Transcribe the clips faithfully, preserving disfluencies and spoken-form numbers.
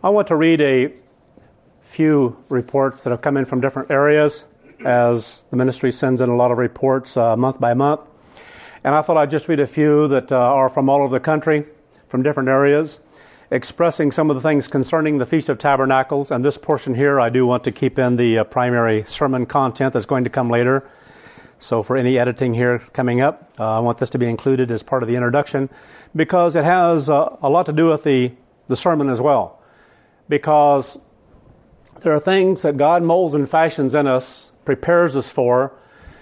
I want to read a few reports that have come in from different areas, as the ministry sends in a lot of reports uh, month by month. And I thought I'd just read a few that uh, are from all over the country, from different areas, expressing some of the things concerning the Feast of Tabernacles. And this portion here, I do want to keep in the uh, primary sermon content that's going to come later. So for any editing here coming up, uh, I want this to be included as part of the introduction, because it has uh, a lot to do with the, the sermon as well. Because there are things that God molds and fashions in us, prepares us for,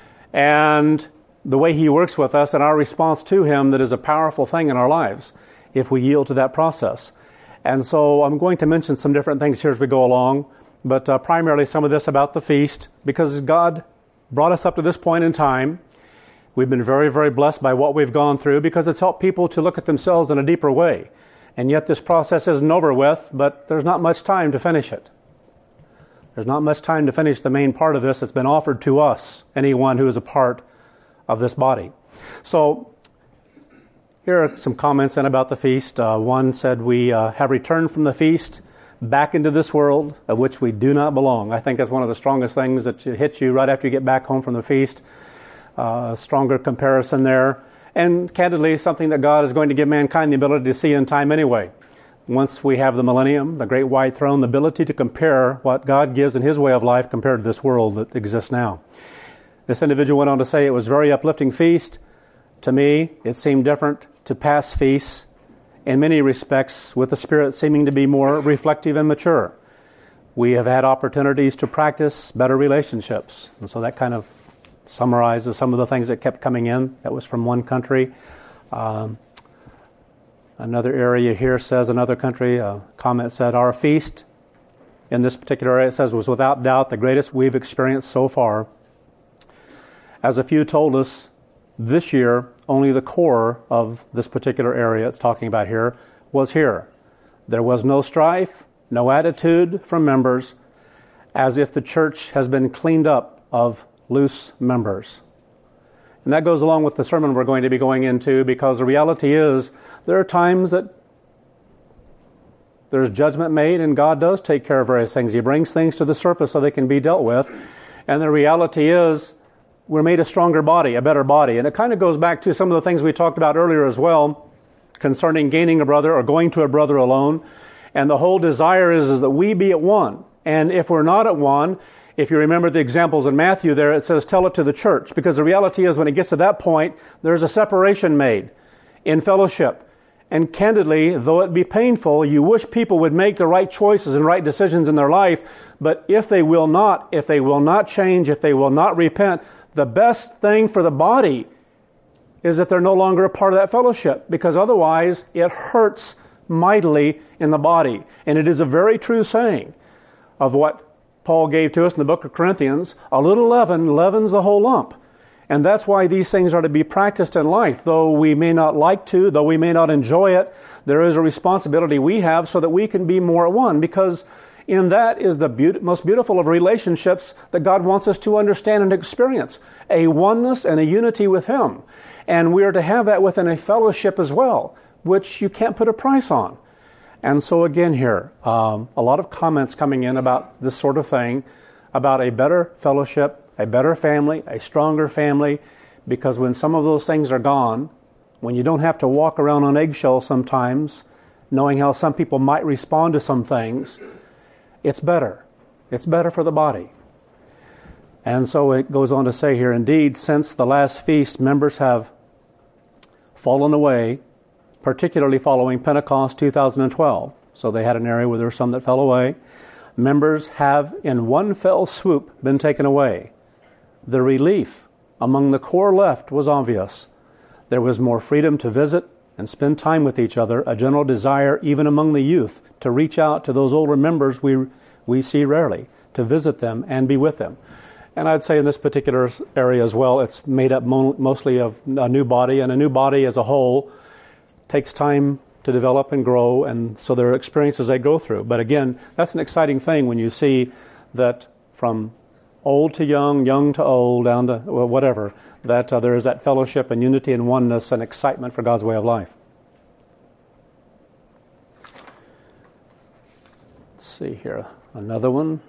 and the way He works with us and our response to Him, that is a powerful thing in our lives if we yield to that process. And so I'm going to mention some different things here as we go along, but uh, primarily some of this about the feast, because God brought us up to this point in time. We've been very, very blessed by what we've gone through, because it's helped people to look at themselves in a deeper way. And yet this process isn't over with, but there's not much time to finish it. There's not much time to finish the main part of this that's been offered to us, anyone who is a part of this body. So here are some comments in about the feast. Uh, one said, we uh, have returned from the feast back into this world of which we do not belong. I think that's one of the strongest things that hits you right after you get back home from the feast. Uh, a stronger comparison there. And candidly, something that God is going to give mankind the ability to see in time anyway. Once we have the millennium, the great white throne, the ability to compare what God gives in His way of life compared to this world that exists now. This individual went on to say, it was a very uplifting feast. To me, it seemed different to past feasts in many respects, with the Spirit seeming to be more reflective and mature. We have had opportunities to practice better relationships. And so that kind of summarizes some of the things that kept coming in. That was from one country. Um, another area here says, another country, a comment said, our feast in this particular area, it says, was without doubt the greatest we've experienced so far. As a few told us, this year, only the core of this particular area it's talking about here was here. There was no strife, no attitude from members, as if the church has been cleaned up of loose members. And that goes along with the sermon we're going to be going into, because the reality is there are times that there's judgment made, and God does take care of various things. He brings things to the surface so they can be dealt with. And the reality is we're made a stronger body, a better body. And it kind of goes back to some of the things we talked about earlier as well, concerning gaining a brother or going to a brother alone. And the whole desire is, is that we be at one. And if we're not at one, if you remember the examples in Matthew there, it says, tell it to the church. Because the reality is, when it gets to that point, there's a separation made in fellowship. And candidly, though it be painful, you wish people would make the right choices and right decisions in their life. But if they will not, if they will not change, if they will not repent, the best thing for the body is that they're no longer a part of that fellowship, because otherwise it hurts mightily in the body. And it is a very true saying of what Paul gave to us in the book of Corinthians, a little leaven leavens the whole lump. And that's why these things are to be practiced in life. Though we may not like to, though we may not enjoy it, there is a responsibility we have so that we can be more at one, because in that is the be- most beautiful of relationships that God wants us to understand and experience, a oneness and a unity with Him. And we are to have that within a fellowship as well, which you can't put a price on. And so again here, um, a lot of comments coming in about this sort of thing, about a better fellowship, a better family, a stronger family, because when some of those things are gone, when you don't have to walk around on eggshells sometimes, knowing how some people might respond to some things, it's better. It's better for the body. And so it goes on to say here, indeed, since the last feast, members have fallen away, particularly following Pentecost two thousand twelve. So they had an area where there were some that fell away. Members have in one fell swoop been taken away. The relief among the core left was obvious. There was more freedom to visit and spend time with each other, a general desire even among the youth to reach out to those older members we we see rarely, to visit them and be with them. And I'd say in this particular area as well, it's made up mo- mostly of a new body, and a new body as a whole takes time to develop and grow, and so there are experiences they go through. But again, that's an exciting thing when you see that from old to young, young to old, down to well, whatever, that uh, there is that fellowship and unity and oneness and excitement for God's way of life. Let's see here. Another one.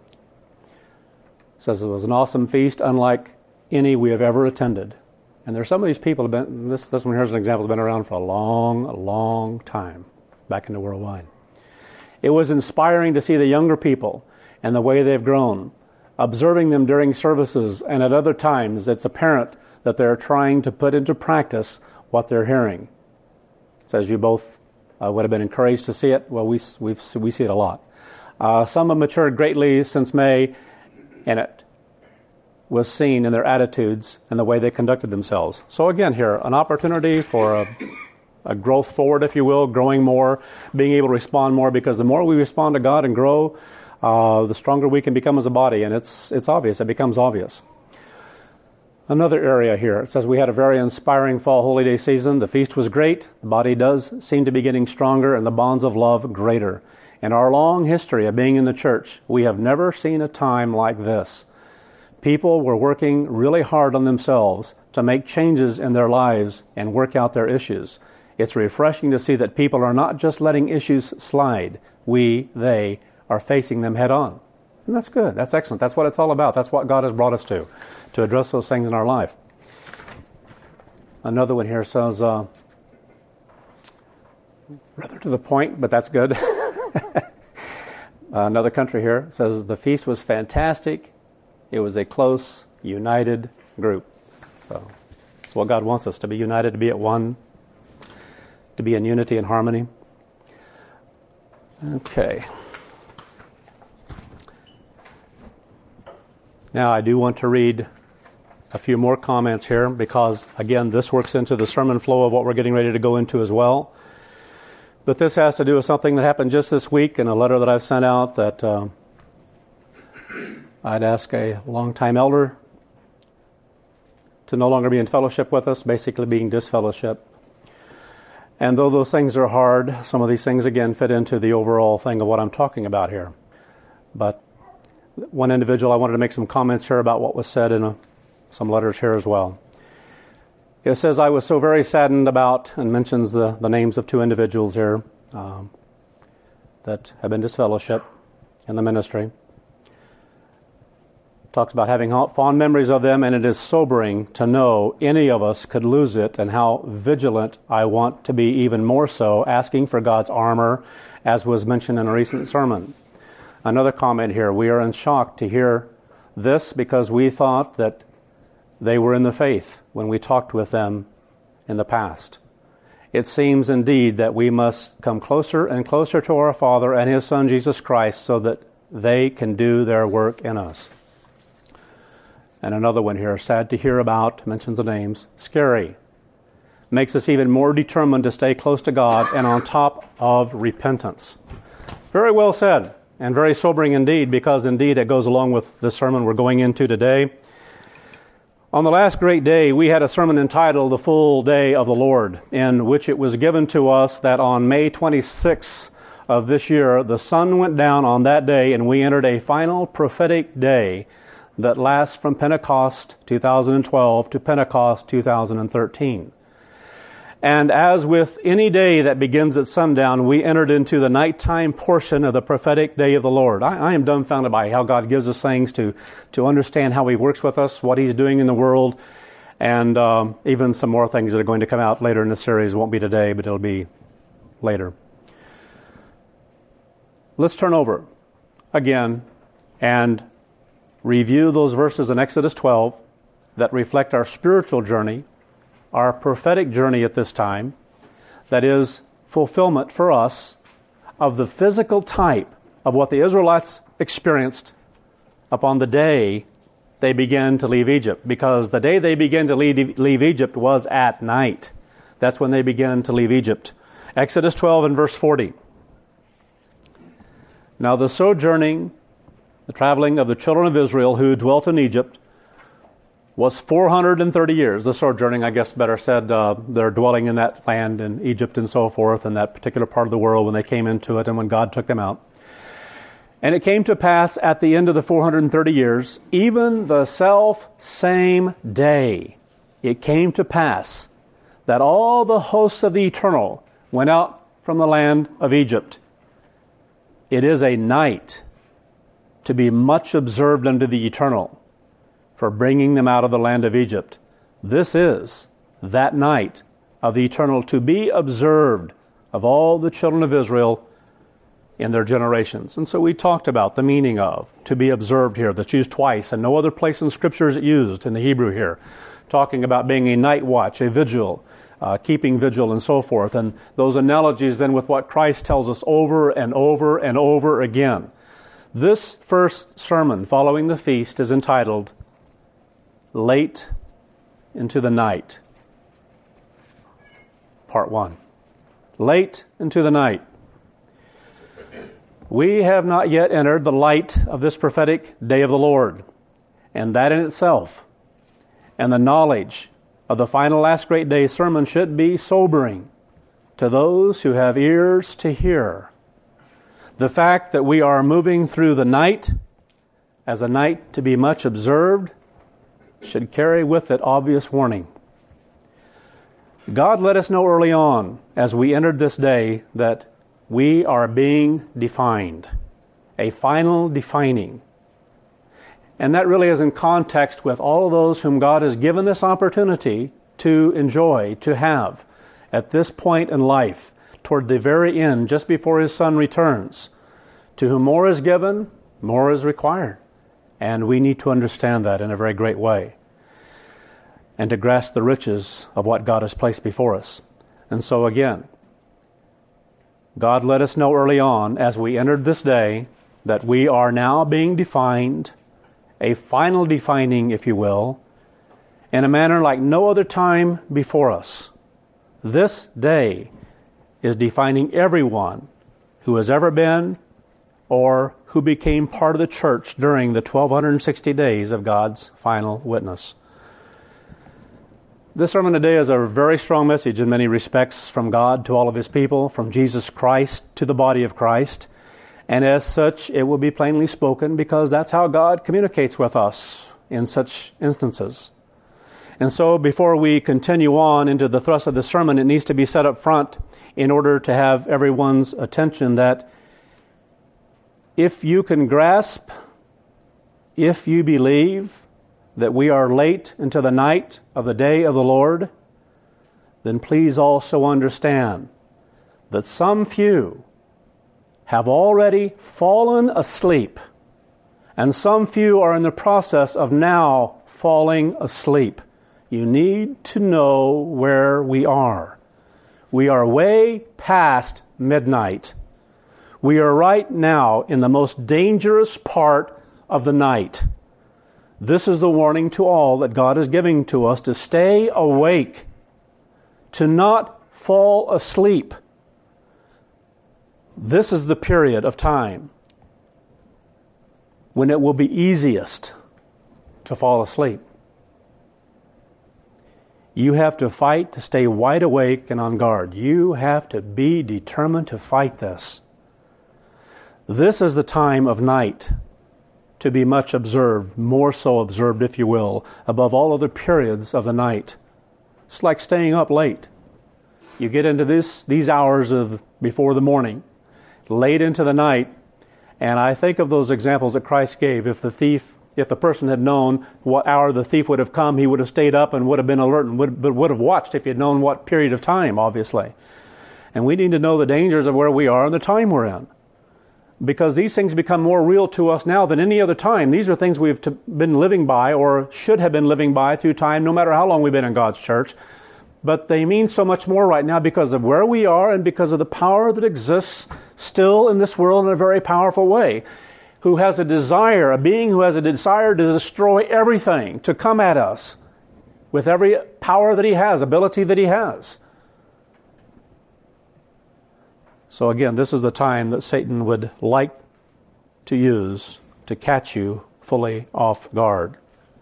It says it was an awesome feast, unlike any we have ever attended. And there's some of these people have been, this, this one here's an example, has been around for a long, a long time, back into worldwide. It was inspiring to see the younger people and the way they've grown. Observing them during services and at other times, it's apparent that they're trying to put into practice what they're hearing. It says you both uh, would have been encouraged to see it. Well, we we've, we see it a lot. Uh, some have matured greatly since May, and it was seen in their attitudes and the way they conducted themselves. So again here, an opportunity for a, a growth forward, if you will, growing more, being able to respond more, because the more we respond to God and grow, uh, the stronger we can become as a body, and it's it's obvious, it becomes obvious. Another area here, it says we had a very inspiring fall holy day season. The feast was great, the body does seem to be getting stronger, and the bonds of love greater. In our long history of being in the church, we have never seen a time like this. People were working really hard on themselves to make changes in their lives and work out their issues. It's refreshing to see that people are not just letting issues slide. We, they, are facing them head on. And that's good. That's excellent. That's what it's all about. That's what God has brought us to, to address those things in our life. Another one here says, uh, rather to the point, but that's good. Another country here says, the feast was fantastic. It was a close, united group. So it's what God wants us, to be united, to be at one, to be in unity and harmony. Okay. Now I do want to read a few more comments here because, again, this works into the sermon flow of what we're getting ready to go into as well. But this has to do with something that happened just this week in a letter that I've sent out that uh, I'd ask a longtime elder to no longer be in fellowship with us, basically being disfellowship. And though those things are hard, some of these things, again, fit into the overall thing of what I'm talking about here. But one individual, I wanted to make some comments here about what was said in a, some letters here as well. It says, I was so very saddened about, and mentions the, the names of two individuals here um, that have been disfellowship in the ministry. Talks about having fond memories of them, and it is sobering to know any of us could lose it, and how vigilant I want to be even more so, asking for God's armor, as was mentioned in a recent sermon. Another comment here, we are in shock to hear this because we thought that they were in the faith when we talked with them in the past. It seems indeed that we must come closer and closer to our Father and His Son Jesus Christ so that they can do their work in us. And another one here, sad to hear about, mentions the names, scary. Makes us even more determined to stay close to God and on top of repentance. Very well said, and very sobering indeed, because indeed it goes along with the sermon we're going into today. On the last great day, we had a sermon entitled The Full Day of the Lord, in which it was given to us that on May twenty-sixth of this year, the sun went down on that day, and we entered a final prophetic day that lasts from Pentecost two thousand twelve to Pentecost two thousand thirteen. And as with any day that begins at sundown, we entered into the nighttime portion of the prophetic day of the Lord. I, I am dumbfounded by how God gives us things to, to understand how He works with us, what He's doing in the world, and um, even some more things that are going to come out later in the series. It won't be today, but it'll be later. Let's turn over again and review those verses in Exodus twelve that reflect our spiritual journey, our prophetic journey at this time, that is fulfillment for us of the physical type of what the Israelites experienced upon the day they began to leave Egypt. Because the day they began to leave, leave Egypt was at night. That's when they began to leave Egypt. Exodus twelve and verse forty. Now the sojourning, the traveling of the children of Israel who dwelt in Egypt was four hundred thirty years. The sojourning, I guess better said, uh, their dwelling in that land in Egypt and so forth, in that particular part of the world when they came into it and when God took them out. And it came to pass at the end of the four hundred thirty years, even the self same day, it came to pass that all the hosts of the Eternal went out from the land of Egypt. It is a night to be much observed unto the eternal for bringing them out of the land of Egypt. This is that night of the eternal to be observed of all the children of Israel in their generations. And so we talked about the meaning of to be observed here. That's used twice, and no other place in Scripture is it used in the Hebrew here. Talking about being a night watch, a vigil, uh, keeping vigil, and so forth. And those analogies then with what Christ tells us over and over and over again. This first sermon following the feast is entitled, Late into the Night. Part one. Late into the night. We have not yet entered the light of this prophetic day of the Lord, and that in itself, and the knowledge of the final last great day sermon should be sobering to those who have ears to hear. The fact that we are moving through the night as a night to be much observed should carry with it obvious warning. God let us know early on as we entered this day that we are being defined, a final defining. And that really is in context with all of those whom God has given this opportunity to enjoy, to have, at this point in life, toward the very end, just before His Son returns. To whom more is given, more is required. And we need to understand that in a very great way, and to grasp the riches of what God has placed before us. And so again, God let us know early on as we entered this day that we are now being defined, a final defining, if you will, in a manner like no other time before us. This day is defining everyone who has ever been or who became part of the church during the twelve sixty days of God's final witness. This sermon today is a very strong message in many respects from God to all of His people, from Jesus Christ to the body of Christ. And as such, it will be plainly spoken because that's how God communicates with us in such instances. And so before we continue on into the thrust of the sermon, it needs to be set up front in order to have everyone's attention that if you can grasp, if you believe that we are late into the night of the day of the Lord, then please also understand that some few have already fallen asleep, and some few are in the process of now falling asleep. You need to know where we are. We are way past midnight. We are right now in the most dangerous part of the night. This is the warning to all that God is giving to us, to stay awake, to not fall asleep. This is the period of time when it will be easiest to fall asleep. You have to fight to stay wide awake and on guard. You have to be determined to fight this. This is the time of night to be much observed, more so observed, if you will, above all other periods of the night. It's like staying up late. You get into this these hours of before the morning, late into the night, and I think of those examples that Christ gave. If the thief, if the person had known what hour the thief would have come, he would have stayed up and would have been alert and would, but would have watched if he had known what period of time, obviously. And we need to know the dangers of where we are and the time we're in, because these things become more real to us now than any other time. These are things we've to, been living by or should have been living by through time, no matter how long we've been in God's church. But they mean so much more right now because of where we are and because of the power that exists still in this world in a very powerful way, who has a desire, a being who has a desire to destroy everything, to come at us with every power that he has, ability that he has. So again, this is the time that Satan would like to use to catch you fully off guard.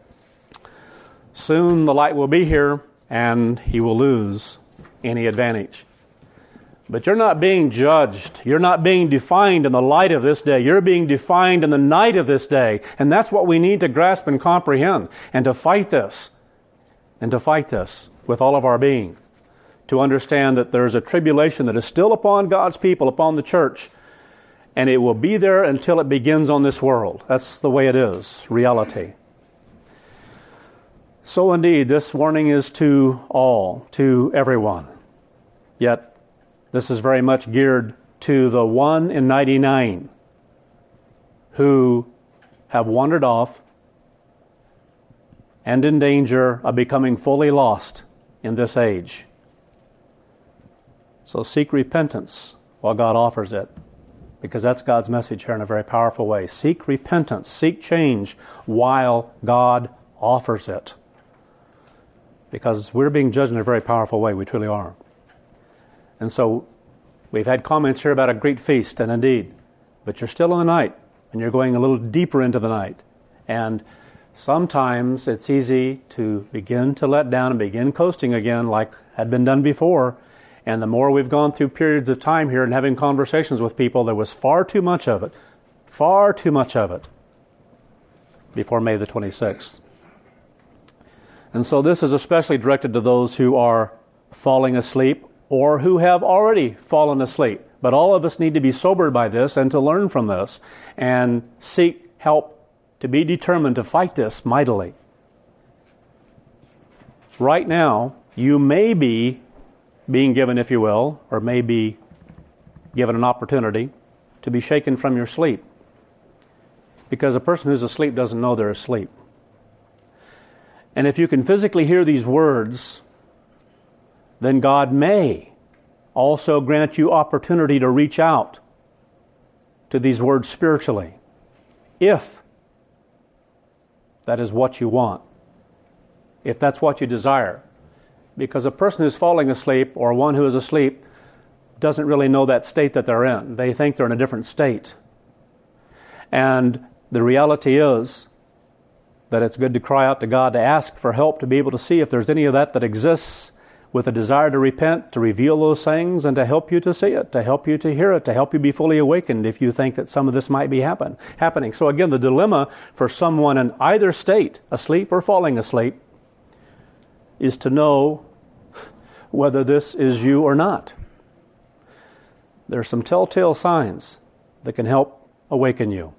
Soon the light will be here and he will lose any advantage. But you're not being judged. You're not being defined in the light of this day. You're being defined in the night of this day. And that's what we need to grasp and comprehend, and to fight this, and to fight this with all of our being. To understand that there is a tribulation that is still upon God's people, upon the church. and it will be there until it begins on this world. That's the way it is, reality. So indeed, this warning is to all, to everyone. Yet, this is very much geared to the one in ninety-nine who have wandered off and in danger of becoming fully lost in this age. So seek repentance while God offers it, because that's God's message here in a very powerful way. Seek repentance, seek change while God offers it. Because we're being judged in a very powerful way, we truly are. And so we've had comments here about a great feast, and indeed, but you're still in the night, and you're going a little deeper into the night. And sometimes it's easy to begin to let down and begin coasting again like had been done before. And the more we've gone through periods of time here and having conversations with people, there was far too much of it, far too much of it before May the twenty-sixth. And so this is especially directed to those who are falling asleep or who have already fallen asleep. But all of us need to be sobered by this and to learn from this and seek help to be determined to fight this mightily. Right now, you may be being given, if you will, or may be given an opportunity to be shaken from your sleep. Because a person who's asleep doesn't know they're asleep. And if you can physically hear these words, then God may also grant you opportunity to reach out to these words spiritually, if that is what you want, if that's what you desire. Because a person who's falling asleep or one who is asleep doesn't really know that state that they're in. They think they're in a different state. And the reality is that it's good to cry out to God, to ask for help, to be able to see if there's any of that that exists, with a desire to repent, to reveal those things, and to help you to see it, to help you to hear it, to help you be fully awakened if you think that some of this might be happen, happening. So again, the dilemma for someone in either state, asleep or falling asleep, is to know whether this is you or not. There are some telltale signs that can help awaken you.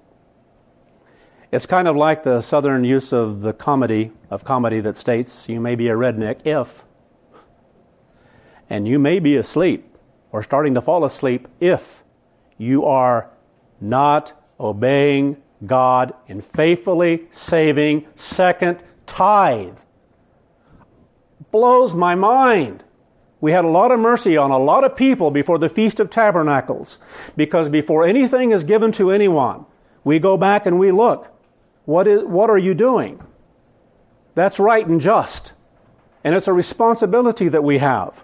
It's kind of like the Southern use of the comedy, of comedy that states, you may be a redneck if, and you may be asleep or starting to fall asleep if you are not obeying God in faithfully saving second tithe. Blows my mind. We had a lot of mercy on a lot of people before the Feast of Tabernacles, because before anything is given to anyone, we go back and we look. What is, what are you doing? That's right and just. And it's a responsibility that we have.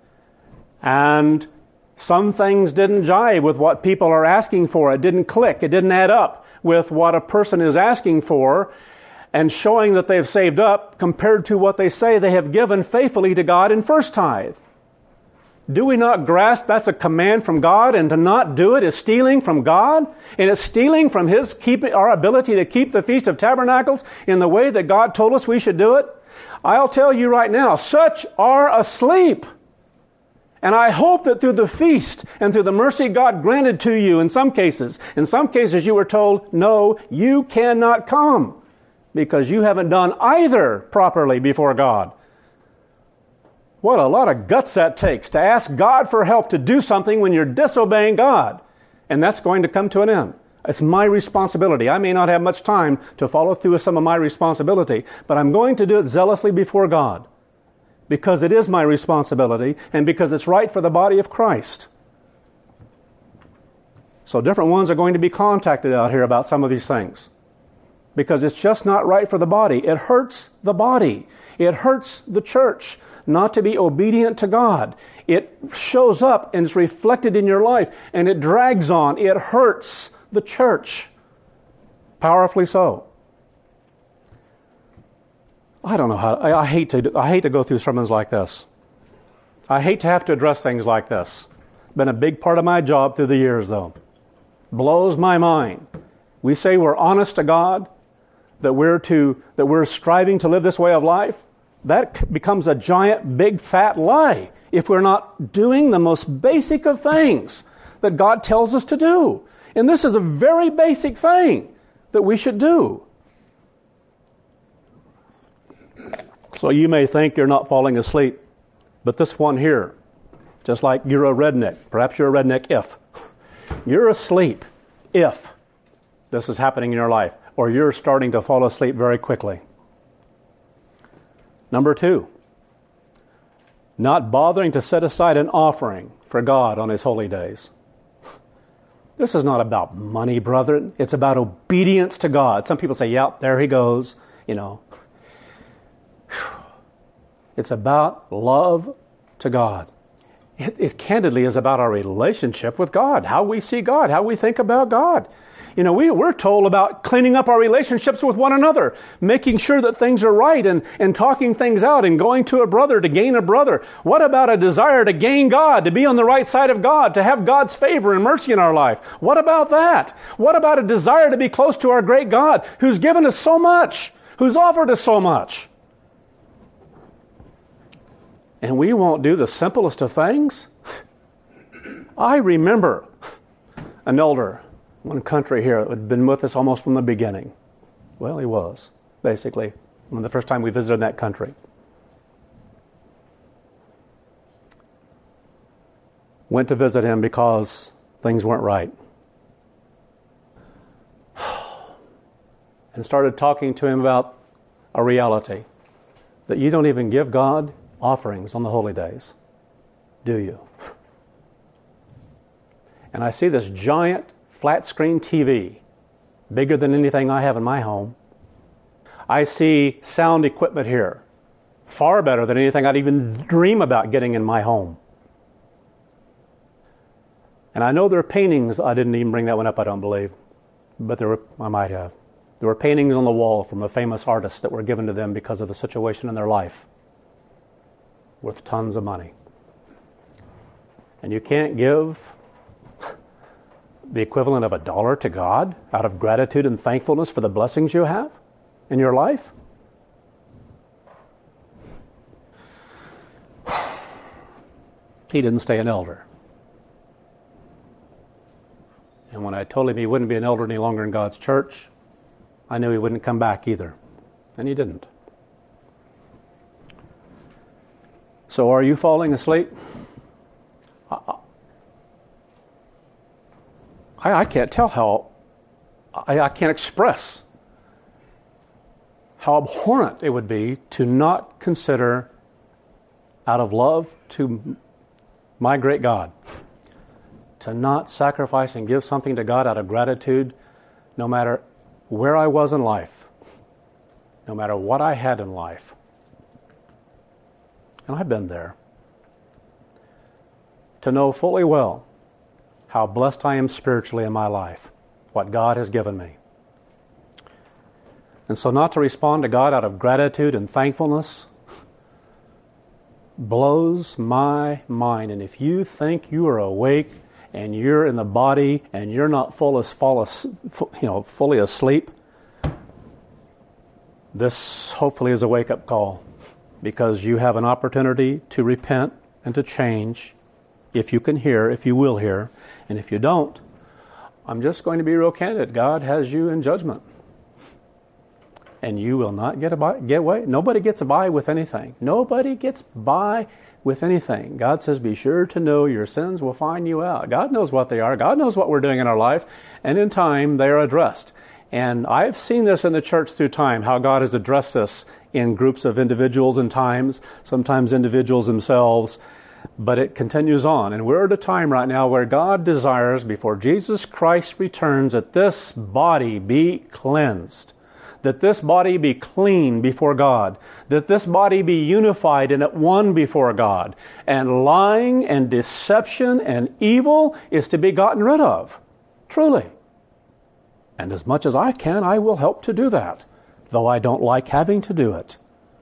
And some things didn't jive with what people are asking for. It didn't click. It didn't add up with what a person is asking for and showing that they've saved up compared to what they say they have given faithfully to God in first tithe. Do we not grasp that's a command from God, and to not do it is stealing from God? And it's stealing from His keeping our ability to keep the Feast of Tabernacles in the way that God told us we should do it? I'll tell you right now, such are asleep. And I hope that through the feast and through the mercy God granted to you in some cases, in some cases you were told, no, you cannot come because you haven't done either properly before God. What a lot of guts that takes to ask God for help to do something when you're disobeying God. And that's going to come to an end. It's my responsibility. I may not have much time to follow through with some of my responsibility, but I'm going to do it zealously before God because it is my responsibility and because it's right for the body of Christ. So different ones are going to be contacted out here about some of these things because it's just not right for the body. It hurts the body. It hurts the church not to be obedient to God. It shows up and is reflected in your life, and it drags on. It hurts the church. Powerfully so. I don't know how, I, I hate to I hate to go through sermons like this. I hate to have to address things like this. Been a big part of my job through the years, though. Blows my mind. We say we're honest to God, that we're to that we're striving to live this way of life. That becomes a giant, big, fat lie if we're not doing the most basic of things that God tells us to do. And this is a very basic thing that we should do. So you may think you're not falling asleep, but this one here, just like you're a redneck, perhaps you're a redneck if. You're asleep if this is happening in your life, or you're starting to fall asleep very quickly. Number two, not bothering to set aside an offering for God on His holy days. This is not about money, brethren. It's about obedience to God. Some people say, yep, there he goes, you know. It's about love to God. It, it candidly is about our relationship with God, how we see God, how we think about God. You know, we, we're told about cleaning up our relationships with one another, making sure that things are right and, and talking things out and going to a brother to gain a brother. What about a desire to gain God, to be on the right side of God, to have God's favor and mercy in our life? What about that? What about a desire to be close to our great God who's given us so much, who's offered us so much? And we won't do the simplest of things? I remember an elder, one country here, that had been with us almost from the beginning. Well, he was, basically, when the first time we visited that country. Went to visit him because things weren't right. And started talking to him about a reality, that you don't even give God offerings on the holy days, do you? And I see this giant flat screen T V, bigger than anything I have in my home. I see sound equipment here, far better than anything I'd even dream about getting in my home. And I know there are paintings, I didn't even bring that one up, I don't believe, but there were, I might have. There were paintings on the wall from a famous artist that were given to them because of the situation in their life, worth tons of money. And you can't give the equivalent of a dollar to God out of gratitude and thankfulness for the blessings you have in your life? He didn't stay an elder. And when I told him he wouldn't be an elder any longer in God's church, I knew he wouldn't come back either. And he didn't. So are you falling asleep? I, I can't tell how, I, I can't express how abhorrent it would be to not consider, out of love to my great God, to not sacrifice and give something to God out of gratitude, no matter where I was in life, no matter what I had in life. And I've been there. To know fully well how blessed I am spiritually in my life, what God has given me. And so not to respond to God out of gratitude and thankfulness blows my mind. And if you think you are awake and you're in the body and you're not full as, full as, you know, fully asleep, this hopefully is a wake-up call, because you have an opportunity to repent and to change, if you can hear, if you will hear. And if you don't, I'm just going to be real candid. God has you in judgment. And you will not get, by, get away. Nobody gets by with anything. Nobody gets by with anything. God says, be sure to know your sins will find you out. God knows what they are. God knows what we're doing in our life. And in time, they are addressed. And I've seen this in the church through time, how God has addressed this in groups of individuals in times, sometimes individuals themselves, but it continues on. And we're at a time right now where God desires, before Jesus Christ returns, that this body be cleansed, that this body be clean before God, that this body be unified and at one before God, and lying and deception and evil is to be gotten rid of, truly. And as much as I can, I will help to do that, though I don't like having to do it.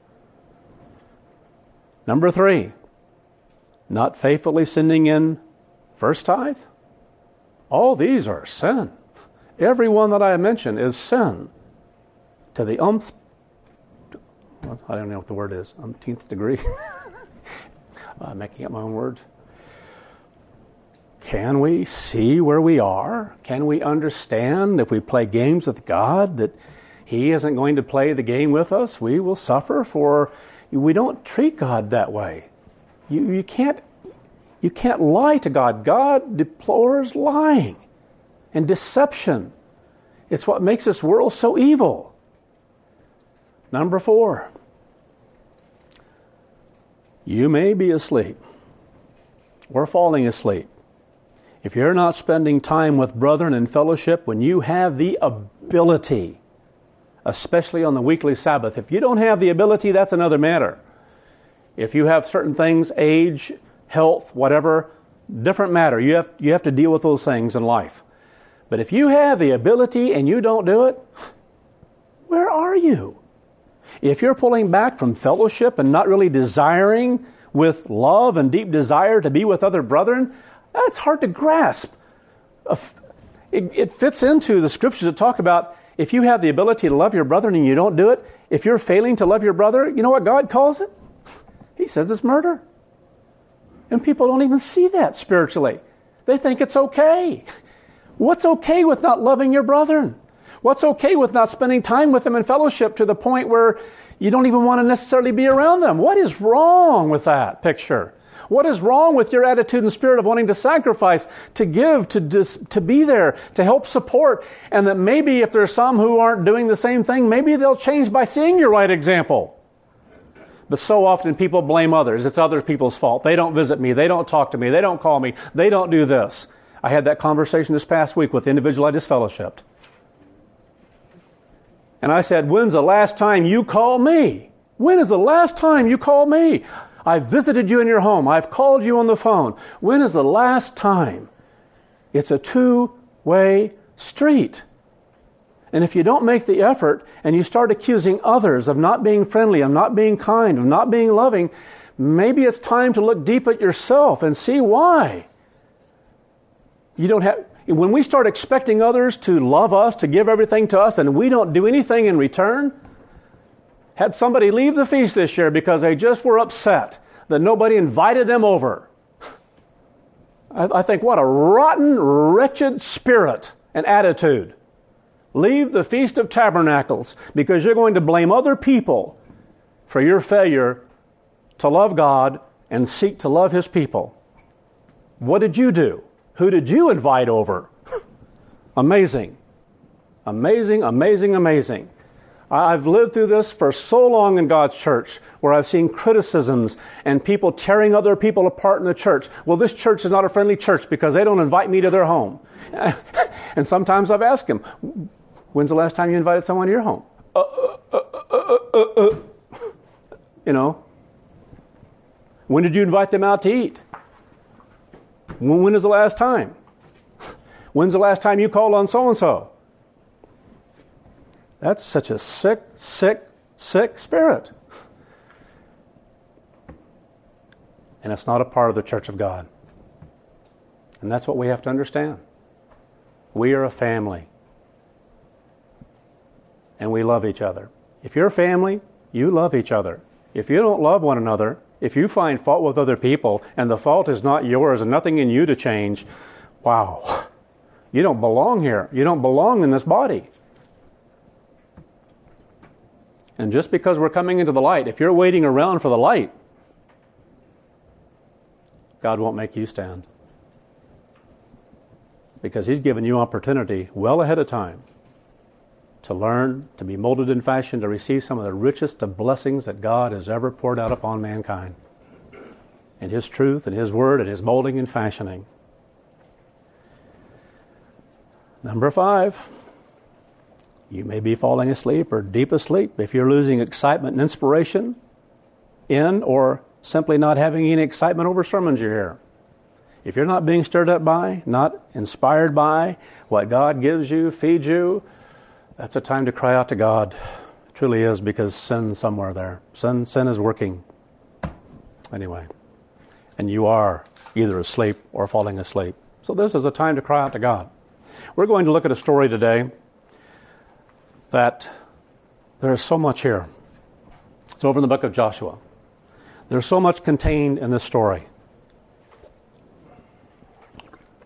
Number three, not faithfully sending in first tithe. All these are sin. Every one that I mentioned is sin. To the umpth, well, I don't know what the word is, umpteenth degree. uh, making up my own words. can we see where we are? Can we understand if we play games with God that He isn't going to play the game with us? We will suffer for, we don't treat God that way. You, you can't, you can't lie to God. God deplores lying and deception. It's what makes this world so evil. Number four, you may be asleep or falling asleep. If you're not spending time with brethren in fellowship when you have the ability, especially on the weekly Sabbath, if you don't have the ability, that's another matter. If you have certain things, age, health, whatever, different matter. You have, you have to deal with those things in life. But if you have the ability and you don't do it, where are you? If you're pulling back from fellowship and not really desiring with love and deep desire to be with other brethren, that's hard to grasp. It, it fits into the scriptures that talk about if you have the ability to love your brother and you don't do it, if you're failing to love your brother, you know what God calls it? He says it's murder. And people don't even see that spiritually. They think it's okay. What's okay with not loving your brethren? What's okay with not spending time with them in fellowship to the point where you don't even want to necessarily be around them? What is wrong with that picture? What is wrong with your attitude and spirit of wanting to sacrifice, to give, to dis, to be there, to help support, and that maybe if there's some who aren't doing the same thing, maybe they'll change by seeing your right example. But so often people blame others. It's other people's fault. They don't visit me. They don't talk to me. They don't call me. They don't do this. I had that conversation this past week with the individual I disfellowshipped. And I said, when's the last time you called me? When is the last time you called me? I've visited you in your home. I've called you on the phone. When is the last time? It's a two-way street. And if you don't make the effort and you start accusing others of not being friendly, of not being kind, of not being loving, maybe it's time to look deep at yourself and see why. You don't have, when we start expecting others to love us, to give everything to us, and we don't do anything in return. Had somebody leave the feast this year because they just were upset that nobody invited them over. I, I think what a rotten, wretched spirit and attitude. Leave the Feast of Tabernacles because you're going to blame other people for your failure to love God and seek to love His people. What did you do? Who did you invite over? Amazing. Amazing, amazing, amazing. I've lived through this for so long in God's church where I've seen criticisms and people tearing other people apart in the church. Well, this church is not a friendly church because they don't invite me to their home. And sometimes I've asked them, when's the last time you invited someone to your home? Uh, uh, uh, uh, uh, uh. You know, when did you invite them out to eat? When, when is the last time? When's the last time you called on so-and-so? That's such a sick, sick, sick spirit. And it's not a part of the church of God. And that's what we have to understand. We are a family. And we love each other. If you're a family, you love each other. If you don't love one another, if you find fault with other people, and the fault is not yours and nothing in you to change, wow, you don't belong here. You don't belong in this body. And just because we're coming into the light, if you're waiting around for the light, God won't make you stand. Because He's given you opportunity well ahead of time to learn, to be molded and fashioned, to receive some of the richest of blessings that God has ever poured out upon mankind. In His truth, and His word, and His molding and fashioning. Number five. You may be falling asleep or deep asleep if you're losing excitement and inspiration in or simply not having any excitement over sermons you hear. If you're not being stirred up by, not inspired by what God gives you, feeds you, that's a time to cry out to God. It truly is, because sin's somewhere there. Sin, sin is working. Anyway, and you are either asleep or falling asleep. So this is a time to cry out to God. We're going to look at a story today that there is so much here. It's over in the book of Joshua. There's so much contained in this story.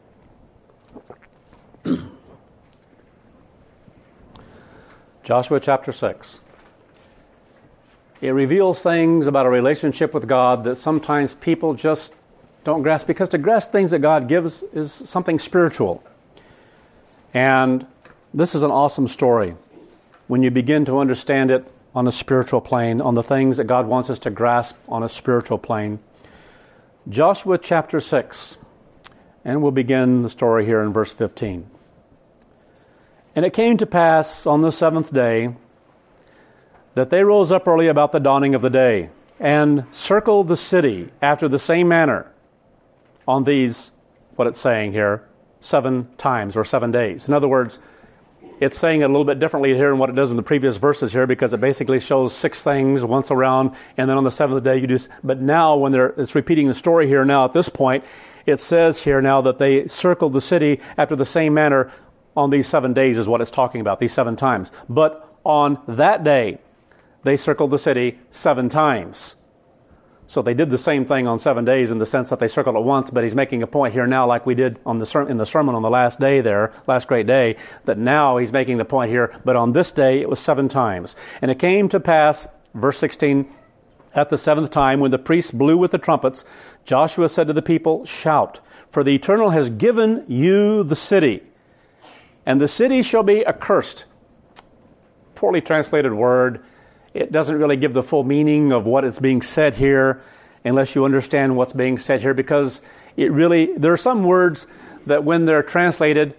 Joshua chapter six. It reveals things about a relationship with God that sometimes people just don't grasp, because to grasp things that God gives is something spiritual. And this is an awesome story when you begin to understand it on a spiritual plane, on the things that God wants us to grasp on a spiritual plane. Joshua chapter six, and we'll begin the story here in verse fifteen. And it came to pass on the seventh day that they rose up early about the dawning of the day, and circled the city after the same manner on these, what it's saying here, seven times or seven days. In other words, it's saying it a little bit differently here than what it does in the previous verses here, because it basically shows six things once around, and then on the seventh day you do. But now when they're, it's repeating the story here now at this point, it says here now that they circled the city after the same manner on these seven days is what it's talking about, these seven times. But on that day, they circled the city seven times. So they did the same thing on seven days in the sense that they circled it once, but he's making a point here now, like we did on the ser- in the sermon on the last day there, last great day, that now he's making the point here, but on this day it was seven times. And it came to pass, verse sixteen, at the seventh time, when the priests blew with the trumpets, Joshua said to the people, "Shout, for the Eternal has given you the city, and the city shall be accursed." Poorly translated word. It doesn't really give the full meaning of what is being said here unless you understand what's being said here, because it really, there are some words that when they're translated,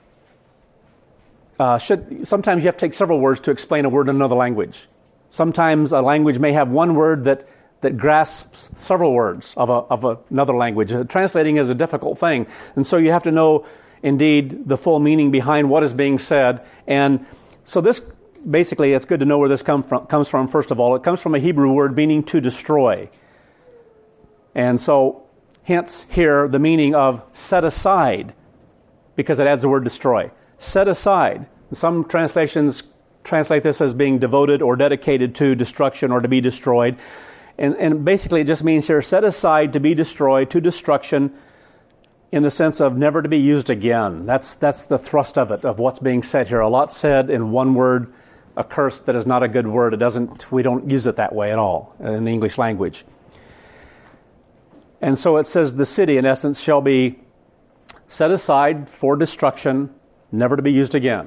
uh, should sometimes you have to take several words to explain a word in another language. Sometimes a language may have one word that, that grasps several words of, a, of a, another language. Uh, translating is a difficult thing, and so you have to know indeed the full meaning behind what is being said. And so this, basically, it's good to know where this come from, comes from, first of all. It comes from a Hebrew word meaning to destroy. And so, hence here, the meaning of set aside, because it adds the word destroy. Set aside. Some translations translate this as being devoted or dedicated to destruction or to be destroyed. And, and basically, it just means here, set aside to be destroyed, to destruction, in the sense of never to be used again. That's, that's the thrust of it, of what's being said here. A lot said in one word, accursed, that is not a good word. It doesn't, we don't use it that way at all in the English language. And so it says the city, in essence, shall be set aside for destruction, never to be used again.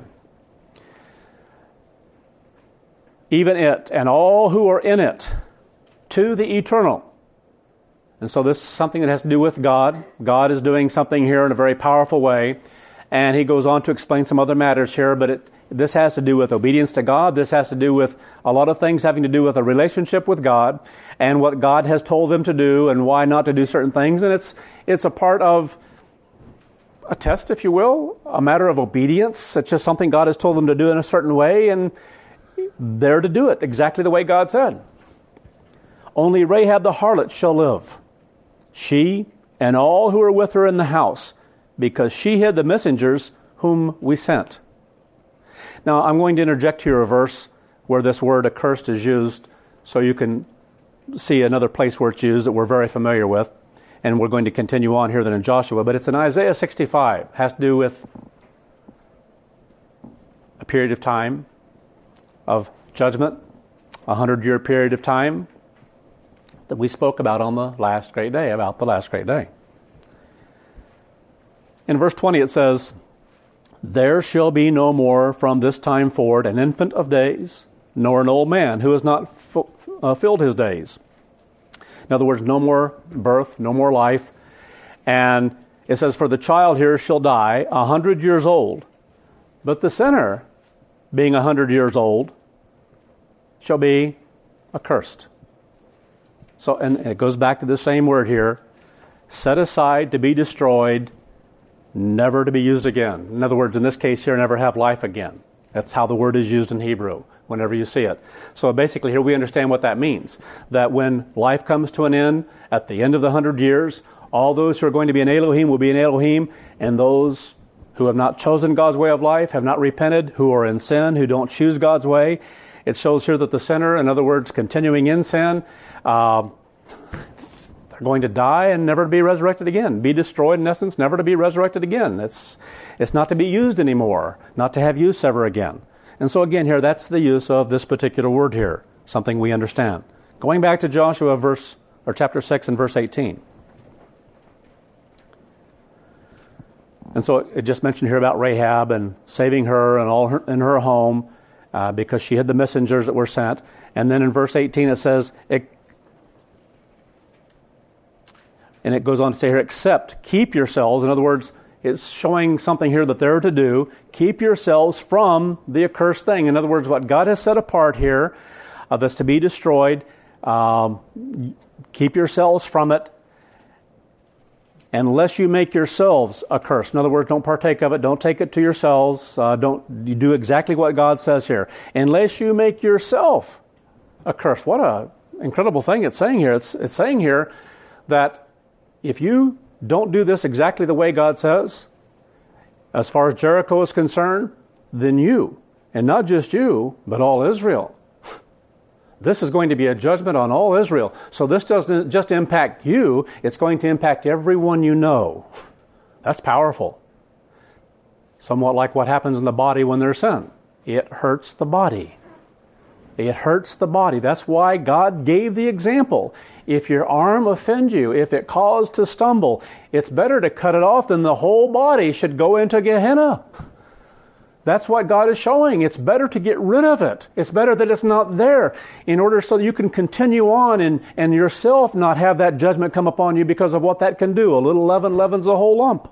Even it and all who are in it, to the Eternal. And so this is something that has to do with God. God is doing something here in a very powerful way. And he goes on to explain some other matters here, but it This has to do with obedience to God. This has to do with a lot of things having to do with a relationship with God and what God has told them to do and why not to do certain things. And it's it's a part of a test, if you will, a matter of obedience. It's just something God has told them to do in a certain way, and they're to do it exactly the way God said. Only Rahab the harlot shall live, she and all who are with her in the house, because she hid the messengers whom we sent. Now, I'm going to interject here a verse where this word accursed is used, so you can see another place where it's used that we're very familiar with. And we're going to continue on here then in Joshua. But it's in Isaiah sixty-five. It has to do with a period of time of judgment, a hundred-year period of time that we spoke about on the last great day, about the last great day. In verse twenty it says, "There shall be no more from this time forward an infant of days, nor an old man who has not f- uh, filled his days." In other words, no more birth, no more life. And it says, "For the child here shall die a hundred years old, but the sinner, being a hundred years old, shall be accursed." So, and it goes back to the same word here, set aside to be destroyed, never to be used again. In other words, in this case here, never have life again. That's how the word is used in Hebrew, whenever you see it. So basically here we understand what that means. That when life comes to an end, at the end of the hundred years, all those who are going to be in Elohim will be in Elohim, and those who have not chosen God's way of life, have not repented, who are in sin, who don't choose God's way. It shows here that the sinner, in other words, continuing in sin, uh, they're going to die and never to be resurrected again. Be destroyed, in essence, never to be resurrected again. It's, it's not to be used anymore, not to have use ever again. And so again here, that's the use of this particular word here, something we understand. Going back to Joshua verse or chapter six and verse eighteen. And so it just mentioned here about Rahab and saving her and all her, in her home uh, because she had the messengers that were sent. And then in verse eighteen it says, it, and it goes on to say here, except keep yourselves. In other words, it's showing something here that they're to do. Keep yourselves from the accursed thing. In other words, what God has set apart here uh, that's to be destroyed, um, keep yourselves from it unless you make yourselves accursed. In other words, don't partake of it. Don't take it to yourselves. Uh, don't you do exactly what God says here. Unless you make yourself accursed. What a incredible thing it's saying here. It's, it's saying here that if you don't do this exactly the way God says, as far as Jericho is concerned, then you, and not just you, but all Israel. This is going to be a judgment on all Israel. So this doesn't just impact you, it's going to impact everyone you know. That's powerful. Somewhat like what happens in the body when there's sin. It hurts the body. It hurts the body. That's why God gave the example. If your arm offend you, if it caused to stumble, it's better to cut it off than the whole body should go into Gehenna. That's what God is showing. It's better to get rid of it. It's better that it's not there in order so that you can continue on and, and yourself not have that judgment come upon you because of what that can do. A little leaven leavens a whole lump.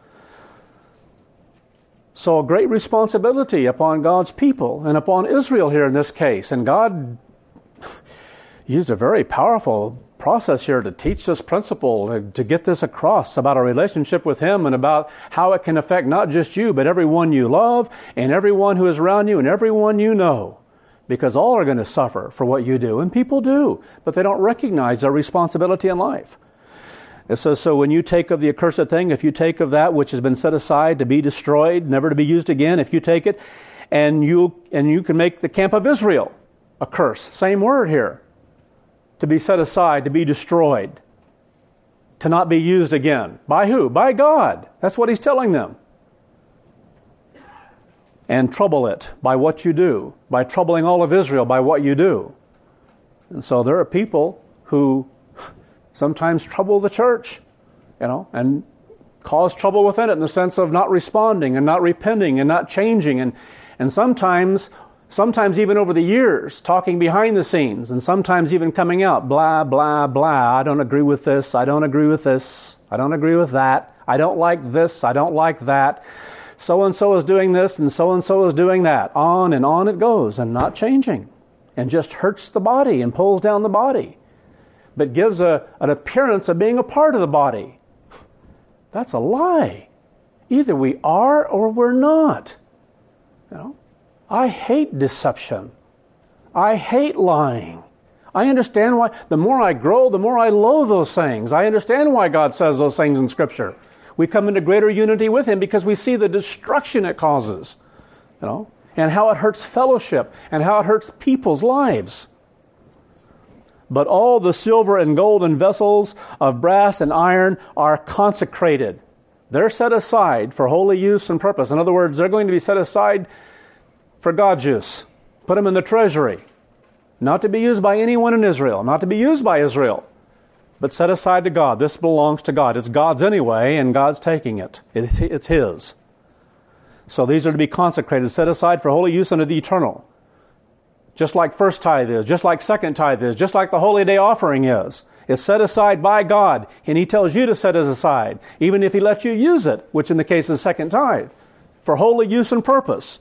So a great responsibility upon God's people and upon Israel here in this case. And God used a very powerful process here to teach this principle, to get this across about our relationship with Him and about how it can affect not just you, but everyone you love and everyone who is around you and everyone you know. Because all are going to suffer for what you do. And people do, but they don't recognize their responsibility in life. It says, so when you take of the accursed thing, if you take of that which has been set aside to be destroyed, never to be used again, if you take it, and you and you can make the camp of Israel a curse. Same word here. To be set aside, to be destroyed, to not be used again. By who? By God. That's what He's telling them. And trouble it by what you do, by troubling all of Israel by what you do. And so there are people who sometimes trouble the church, you know, and cause trouble within it in the sense of not responding and not repenting and not changing. And, and sometimes, sometimes even over the years, talking behind the scenes and sometimes even coming out, blah, blah, blah. I don't agree with this. I don't agree with this. I don't agree with that. I don't like this. I don't like that. So-and-so is doing this and so-and-so is doing that. On and on it goes and not changing. And just hurts the body and pulls down the body. But gives a, an appearance of being a part of the body. That's a lie. Either we are or we're not. You know, I hate deception. I hate lying. I understand why. The more I grow, the more I loathe those things. I understand why God says those things in Scripture. We come into greater unity with Him because we see the destruction it causes, you know, and how it hurts fellowship and how it hurts people's lives. But all the silver and gold and vessels of brass and iron are consecrated. They're set aside for holy use and purpose. In other words, they're going to be set aside for God's use. Put them in the treasury. Not to be used by anyone in Israel. Not to be used by Israel. But set aside to God. This belongs to God. It's God's anyway, and God's taking it. It's His. So these are to be consecrated, set aside for holy use unto the eternal. Just like first tithe is, just like second tithe is, just like the holy day offering is. It's set aside by God, and He tells you to set it aside, even if He lets you use it, which in the case is second tithe, for holy use and purpose.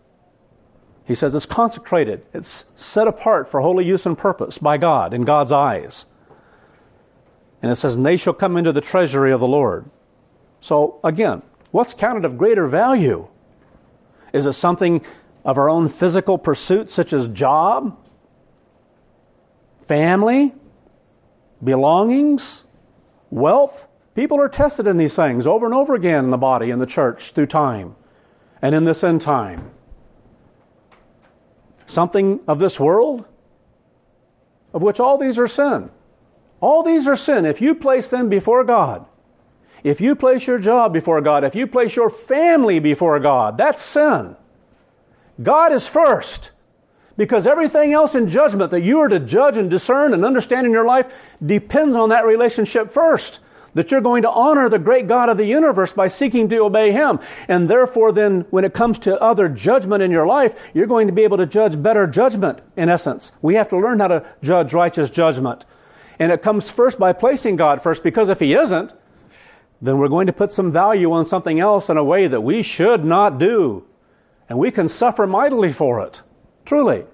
He says it's consecrated. It's set apart for holy use and purpose by God in God's eyes. And it says, and they shall come into the treasury of the Lord. So again, what's counted of greater value? Is it something of our own physical pursuits such as job, family, belongings, wealth? People are tested in these things over and over again in the body, in the church, through time, and in this end time. Something of this world, of which all these are sin. All these are sin. If you place them before God, if you place your job before God, if you place your family before God, that's sin. God is first. Because everything else in judgment that you are to judge and discern and understand in your life depends on that relationship first. That you're going to honor the great God of the universe by seeking to obey Him. And therefore then, when it comes to other judgment in your life, you're going to be able to judge better judgment, in essence. We have to learn how to judge righteous judgment. And it comes first by placing God first, because if He isn't, then we're going to put some value on something else in a way that we should not do. And we can suffer mightily for it. Truly.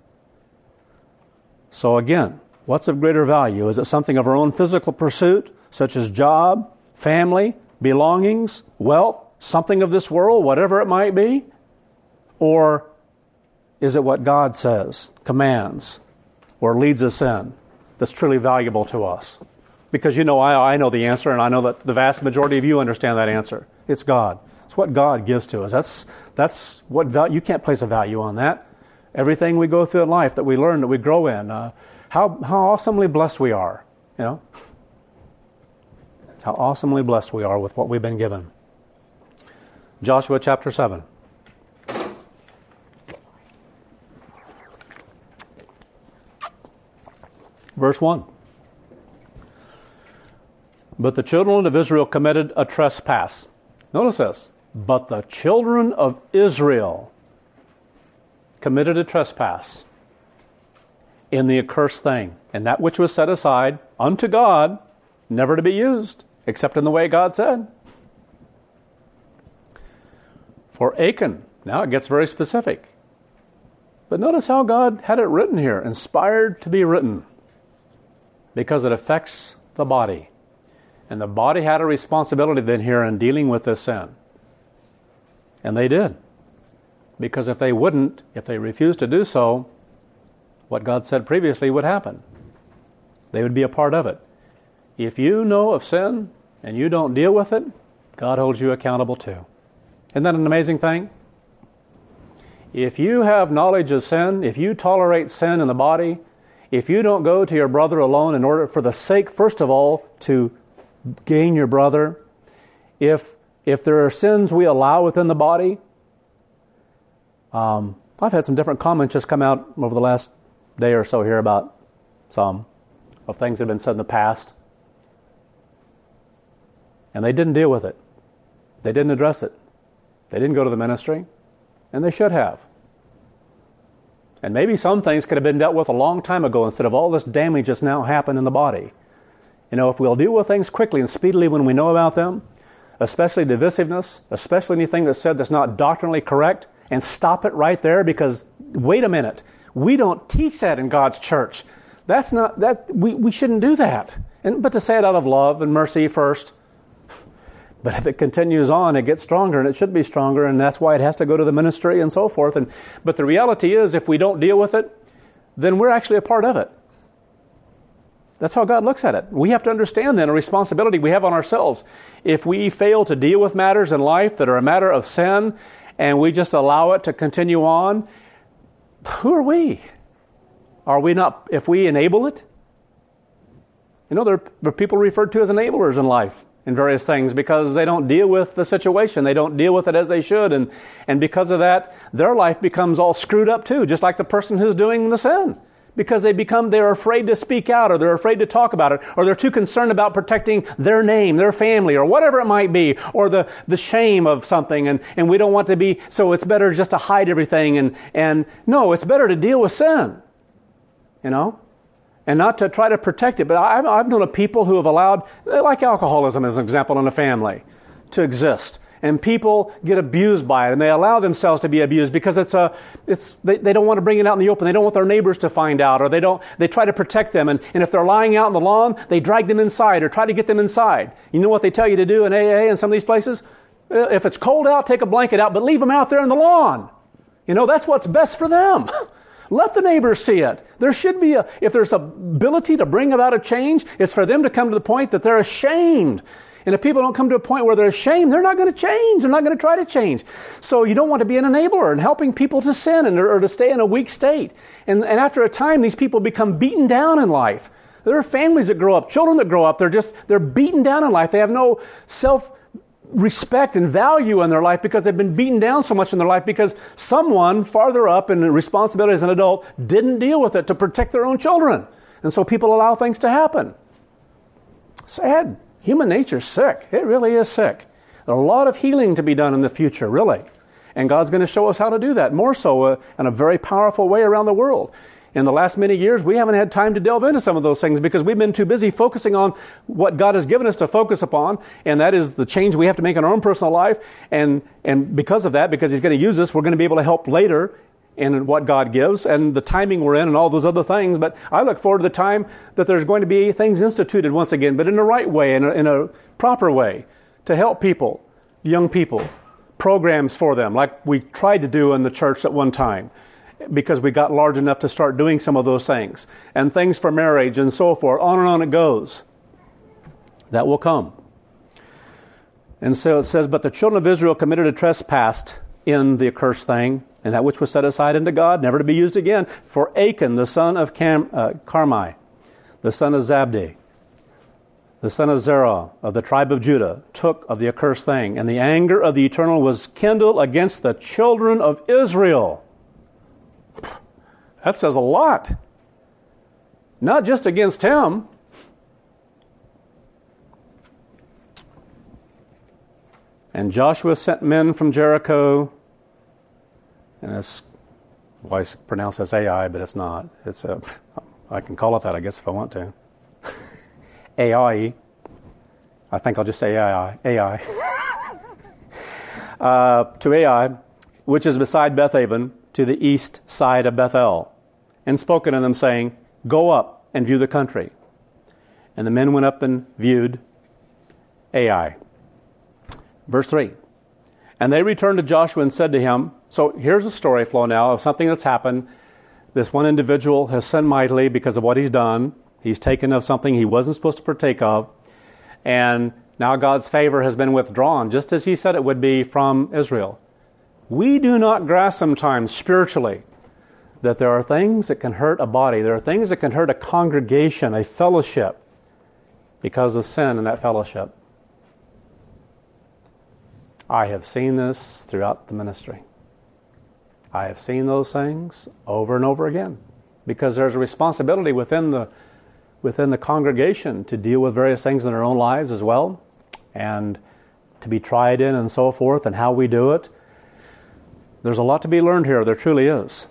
So again, what's of greater value? Is it something of our own physical pursuit, such as job, family, belongings, wealth, something of this world, whatever it might be? Or is it what God says, commands, or leads us in that's truly valuable to us? Because you know, I, I know the answer, and I know that the vast majority of you understand that answer. It's God. It's what God gives to us. That's that's what val- you can't place a value on that. Everything we go through in life that we learn, that we grow in, uh, how how awesomely blessed we are, you know? How awesomely blessed we are with what we've been given. Joshua chapter seven. Verse one. But the children of Israel committed a trespass. Notice this. But the children of Israel committed a trespass in the accursed thing, and that which was set aside unto God, never to be used, except in the way God said. For Achan, now it gets very specific. But notice how God had it written here, inspired to be written, because it affects the body. And the body had a responsibility then here in dealing with this sin. And they did. Because if they wouldn't, if they refused to do so, what God said previously would happen. They would be a part of it. If you know of sin and you don't deal with it, God holds you accountable too. Isn't that an amazing thing? If you have knowledge of sin, if you tolerate sin in the body, if you don't go to your brother alone in order, for the sake, first of all, to gain your brother, if if there are sins we allow within the body, um, I've had some different comments just come out over the last day or so here about some of things that have been said in the past. And they didn't deal with it. They didn't address it. They didn't go to the ministry, and they should have. And maybe some things could have been dealt with a long time ago instead of all this damage that's now happened in the body. You know, if we'll deal with things quickly and speedily when we know about them, especially divisiveness, especially anything that's said that's not doctrinally correct, and stop it right there, because, wait a minute, we don't teach that in God's church. That's not, that we, we shouldn't do that. And but to say it out of love and mercy first. But if it continues on, it gets stronger, and it should be stronger, and that's why it has to go to the ministry and so forth. And but the reality is, if we don't deal with it, then we're actually a part of it. That's how God looks at it. We have to understand then a responsibility we have on ourselves. If we fail to deal with matters in life that are a matter of sin, and we just allow it to continue on, who are we? Are we not, if we enable it? You know, there are people referred to as enablers in life in various things because they don't deal with the situation. They don't deal with it as they should. And, and because of that, their life becomes all screwed up too, just like the person who's doing the sin. Because they become, they're afraid to speak out, or they're afraid to talk about it, or they're too concerned about protecting their name, their family, or whatever it might be, or the, the shame of something, and, and we don't want to be, so it's better just to hide everything, and, and no, it's better to deal with sin, you know, and not to try to protect it. But I've, I've known of people who have allowed, like alcoholism as an example in a family, to exist. And people get abused by it, and they allow themselves to be abused because it's a, it's they, they don't want to bring it out in the open. They don't want their neighbors to find out, or they don't. They try to protect them, and, and if they're lying out on the lawn, they drag them inside or try to get them inside. You know what they tell you to do in A A and some of these places? If it's cold out, take a blanket out, but leave them out there on the lawn. You know, that's what's best for them. Let the neighbors see it. There should be a, if there's an ability to bring about a change, it's for them to come to the point that they're ashamed. And if people don't come to a point where they're ashamed, they're not going to change. They're not going to try to change. So you don't want to be an enabler and helping people to sin and, or to stay in a weak state. And, and after a time, these people become beaten down in life. There are families that grow up, children that grow up. They're just, they're beaten down in life. They have no self, respect and value in their life because they've been beaten down so much in their life because someone farther up in responsibility as an adult didn't deal with it to protect their own children. And so people allow things to happen. Sad. Human nature's sick. It really is sick. There's a lot of healing to be done in the future, really. And God's going to show us how to do that, more so uh, in a very powerful way around the world. In the last many years, we haven't had time to delve into some of those things because we've been too busy focusing on what God has given us to focus upon, and that is the change we have to make in our own personal life. And, and because of that, because He's going to use us, we're going to be able to help later in what God gives and the timing we're in and all those other things. But I look forward to the time that there's going to be things instituted once again, but in the right way, in a, in a proper way, to help people, young people, programs for them, like we tried to do in the church at one time, because we got large enough to start doing some of those things, and things for marriage and so forth, on and on it goes. That will come. And so it says, but the children of Israel committed a trespass in the accursed thing, and that which was set aside unto God, never to be used again. For Achan, the son of Cam, uh, Carmi, the son of Zabdi, the son of Zerah, of the tribe of Judah, took of the accursed thing, and the anger of the Eternal was kindled against the children of Israel. That says a lot. Not just against him. And Joshua sent men from Jericho, and it's, well, I pronounce this Ai, but it's not. It's a, I can call it that, I guess, if I want to. Ai. I think I'll just say Ai. Ai. uh, to Ai, which is beside Bethaven, to the east side of Bethel, and spoken to them, saying, go up and view the country. And the men went up and viewed Ai. Verse three. And they returned to Joshua and said to him, so here's a story flow now of something that's happened. This one individual has sinned mightily because of what he's done. He's taken of something he wasn't supposed to partake of. And now God's favor has been withdrawn, just as He said it would be from Israel. We do not grasp sometimes spiritually that there are things that can hurt a body. There are things that can hurt a congregation, a fellowship, because of sin in that fellowship. I have seen this throughout the ministry. I have seen those things over and over again, because there's a responsibility within the within the congregation to deal with various things in our own lives as well, and to be tried in and so forth, and how we do it. There's a lot to be learned here. There truly is.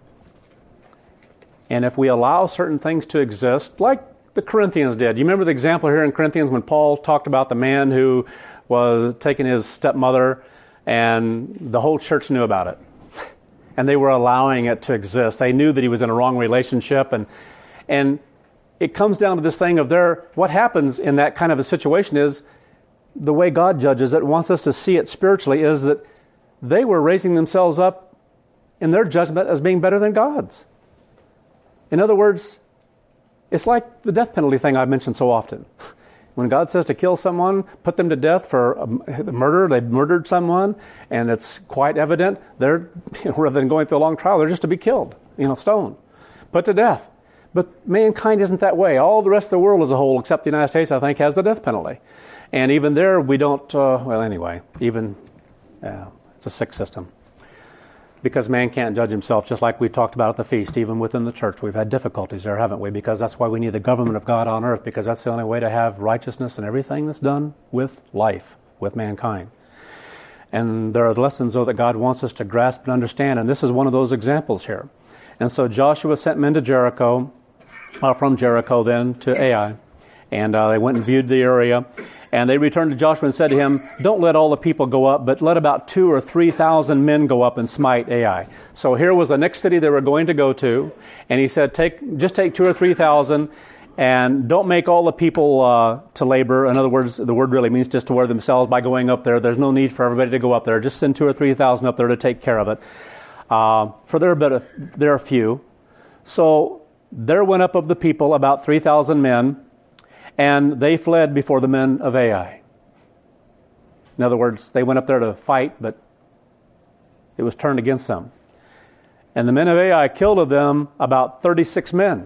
And if we allow certain things to exist, like the Corinthians did. You remember the example here in Corinthians when Paul talked about the man who was taking his stepmother, and the whole church knew about it. And they were allowing it to exist. They knew that he was in a wrong relationship. And and it comes down to this thing of their, what happens in that kind of a situation is, the way God judges it, wants us to see it spiritually, is that they were raising themselves up in their judgment as being better than God's. In other words, it's like the death penalty thing I've mentioned so often. When God says to kill someone, put them to death for a murder, they've murdered someone, and it's quite evident, they're, you know, rather than going through a long trial, they're just to be killed, you know, stoned, put to death. But mankind isn't that way. All the rest of the world as a whole, except the United States, I think, has the death penalty. And even there, we don't, uh, well, anyway, even, uh, it's a sick system. Because man can't judge himself, just like we talked about at the feast. Even within the church, we've had difficulties there, haven't we? Because that's why we need the government of God on earth, because that's the only way to have righteousness in everything that's done with life, with mankind. And there are lessons, though, that God wants us to grasp and understand, and this is one of those examples here. And so Joshua sent men to Jericho, uh, from Jericho then to Ai, and uh, they went and viewed the area. And they returned to Joshua and said to him, don't let all the people go up, but let about two or three thousand men go up and smite Ai. So here was the next city they were going to go to. And he said, take just take two or three thousand and don't make all the people uh, to labor. In other words, the word really means just to wear themselves by going up there. There's no need for everybody to go up there. Just send two or three thousand up there to take care of it. Uh, for there are, but there are few. So there went up of the people about three thousand men, and they fled before the men of Ai. In other words, they went up there to fight, but it was turned against them. And the men of Ai killed of them about thirty-six men.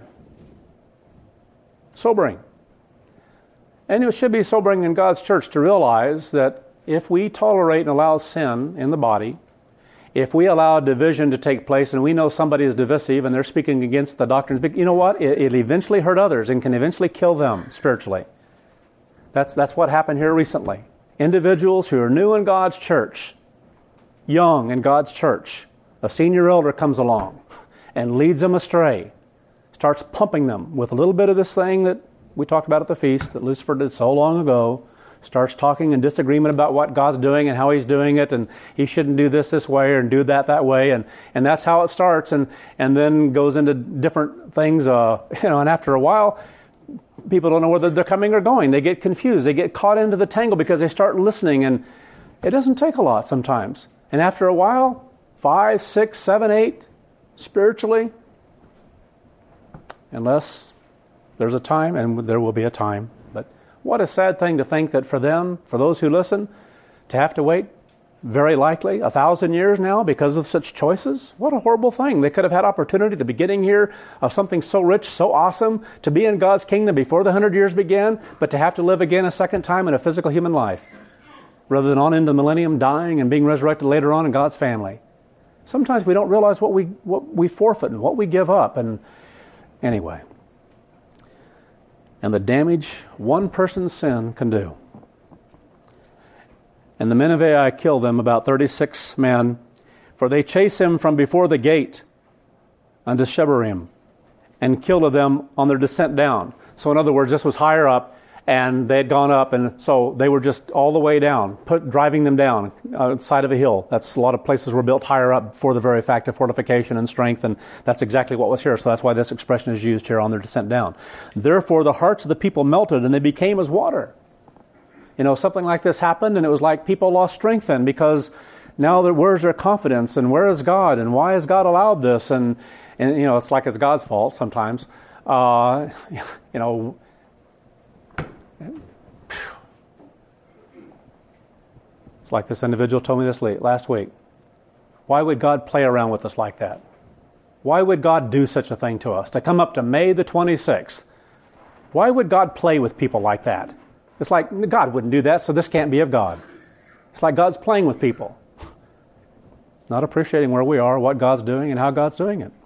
Sobering. And it should be sobering in God's church to realize that if we tolerate and allow sin in the body, if we allow division to take place and we know somebody is divisive and they're speaking against the doctrines, you know what? It, it'll eventually hurt others and can eventually kill them spiritually. That's, that's what happened here recently. Individuals who are new in God's church, young in God's church, a senior elder comes along and leads them astray, starts pumping them with a little bit of this thing that we talked about at the feast that Lucifer did so long ago, starts talking in disagreement about what God's doing and how He's doing it, and He shouldn't do this this way or do that that way, and, and that's how it starts, and, and then goes into different things, uh, you know, and after a while, people don't know whether they're coming or going. They get confused. They get caught into the tangle because they start listening, and it doesn't take a lot sometimes. And after a while, five, six, seven, eight, spiritually, unless there's a time, and there will be a time. But what a sad thing to think that for them, for those who listen, to have to wait very likely a thousand years now because of such choices. What a horrible thing. They could have had opportunity at the beginning here of something so rich, so awesome, to be in God's kingdom before the hundred years began, but to have to live again a second time in a physical human life, rather than on into the millennium, dying and being resurrected later on in God's family. Sometimes we don't realize what we what we forfeit and what we give up. And anyway, and the damage one person's sin can do. And the men of Ai kill them, about thirty-six men, for they chase him from before the gate unto Shebarim, and killed them on their descent down. So in other words, this was higher up, and they had gone up, and so they were just all the way down, put, driving them down uh, side of a hill. That's a lot of places were built higher up for the very fact of fortification and strength, and that's exactly what was here. So that's why this expression is used here, on their descent down. Therefore the hearts of the people melted, and they became as water. You know, something like this happened, and it was like people lost strength then, because now that where's their confidence, and where is God, and why has God allowed this? And, and you know, it's like it's God's fault sometimes. Uh, you know, it's like this individual told me this last week. Why would God play around with us like that? Why would God do such a thing to us? To come up to May the twenty-sixth, why would God play with people like that? It's like God wouldn't do that, so this can't be of God. It's like God's playing with people, not appreciating where we are, what God's doing, and how God's doing it.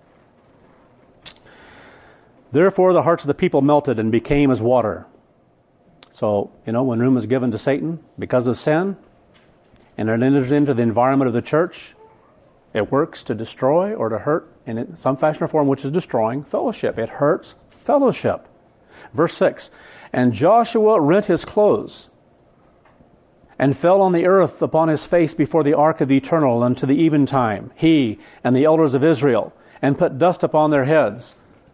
Therefore the hearts of the people melted and became as water. So, you know, when room is given to Satan because of sin, and it enters into the environment of the church, it works to destroy or to hurt in some fashion or form, which is destroying fellowship. It hurts fellowship. Verse six, and Joshua rent his clothes and fell on the earth upon his face before the ark of the Eternal unto the eventime, he and the elders of Israel, and put dust upon their heads.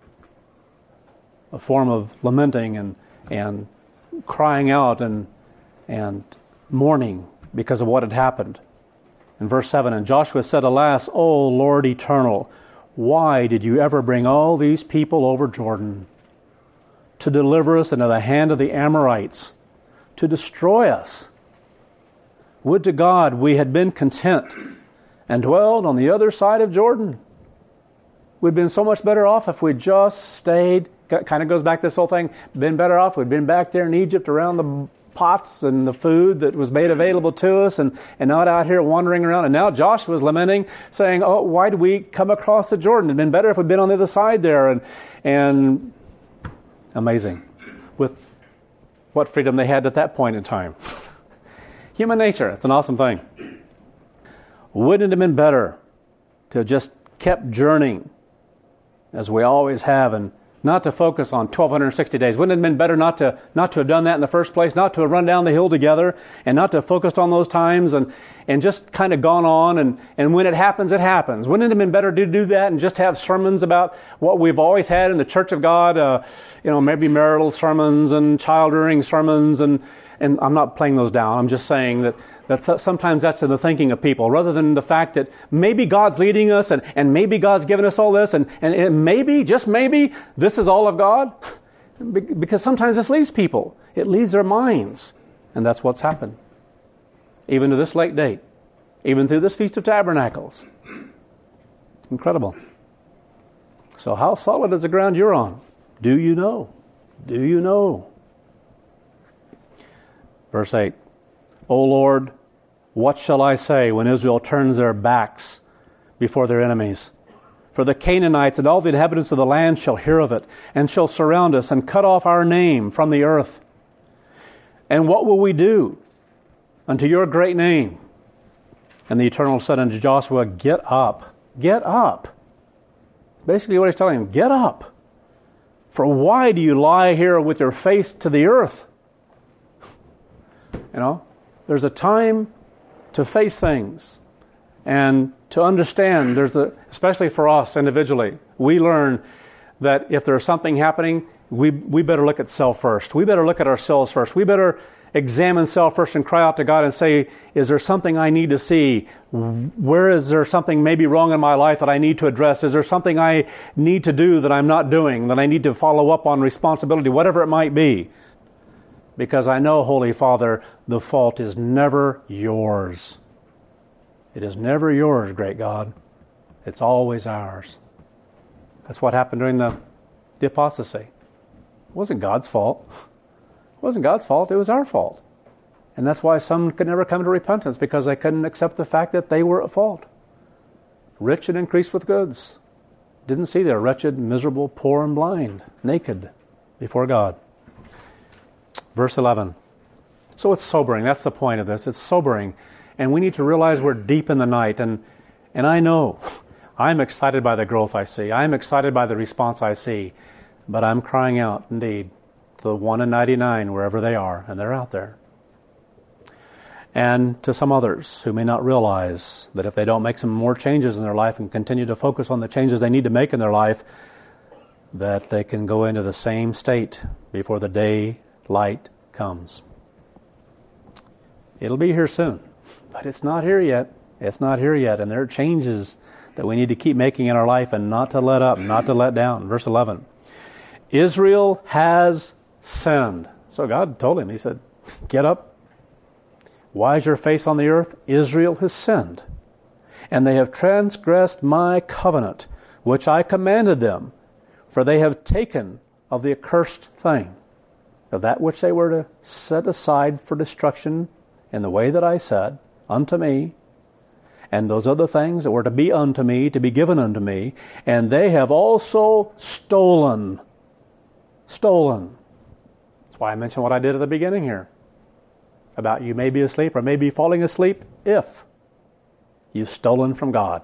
A form of lamenting and, and crying out and, and mourning because of what had happened. In verse seven, and Joshua said, alas, O Lord eternal, why did you ever bring all these people over Jordan to deliver us into the hand of the Amorites, to destroy us? Would to God we had been content and dwelled on the other side of Jordan. We'd been so much better off if we'd just stayed. Kind of goes back to this whole thing. Been better off. We'd been back there in Egypt around the pots and the food that was made available to us, and, and not out here wandering around. And now Joshua's lamenting, saying, oh, why did we come across the Jordan? It'd been better if we'd been on the other side there. And and amazing with what freedom they had at that point in time. Human nature, it's an awesome thing. Wouldn't it have been better to have just kept journeying as we always have, and not to focus on twelve sixty days? Wouldn't it have been better not to not to have done that in the first place, not to have run down the hill together, and not to have focused on those times, and, and just kind of gone on, and, and when it happens, it happens? Wouldn't it have been better to do that and just have sermons about what we've always had in the Church of God, uh, you know, maybe marital sermons and child-rearing sermons, and, and I'm not playing those down. I'm just saying that That sometimes that's in the thinking of people, rather than the fact that maybe God's leading us, and, and maybe God's given us all this, and, and it maybe, just maybe, this is all of God. Because sometimes this leaves people. It leaves their minds. And that's what's happened. Even to this late date. Even through this Feast of Tabernacles. Incredible. So how solid is the ground you're on? Do you know? Do you know? Verse eight. O Lord, what shall I say when Israel turns their backs before their enemies? For the Canaanites and all the inhabitants of the land shall hear of it, and shall surround us, and cut off our name from the earth. And what will we do unto your great name? And the Eternal said unto Joshua, Get up, get up. Basically what he's telling him, get up. For why do you lie here with your face to the earth? You know, there's a time to face things and to understand. There's a, especially for us individually, we learn that if there's something happening, we we better look at self first. We better look at ourselves first. We better examine self first and cry out to God and say, is there something I need to see? Where is there something maybe wrong in my life that I need to address? Is there something I need to do that I'm not doing, that I need to follow up on responsibility, whatever it might be? Because I know, Holy Father, the fault is never yours. It is never yours, great God. It's always ours. That's what happened during the, the apostasy. It wasn't God's fault. It wasn't God's fault. It was our fault. And that's why some could never come to repentance, because they couldn't accept the fact that they were at fault. Rich and increased with goods. Didn't see they're wretched, miserable, poor, and blind, naked before God. Verse eleven. So it's sobering. That's the point of this. It's sobering. And we need to realize we're deep in the night. And, and I know I'm excited by the growth I see. I'm excited by the response I see. But I'm crying out, indeed, to the one in ninety-nine, wherever they are. And they're out there. And to some others who may not realize that if they don't make some more changes in their life and continue to focus on the changes they need to make in their life, that they can go into the same state before the daylight comes. It'll be here soon, but it's not here yet. It's not here yet, and there are changes that we need to keep making in our life and not to let up, not to let down. Verse eleven. Israel has sinned. So God told him, he said, get up. Why is your face on the earth? Israel has sinned, and they have transgressed my covenant, which I commanded them, for they have taken of the accursed thing, of that which they were to set aside for destruction in the way that I said unto me, and those other things that were to be unto me, to be given unto me, and they have also stolen. Stolen. That's why I mentioned what I did at the beginning here, about you may be asleep or may be falling asleep if you've stolen from God.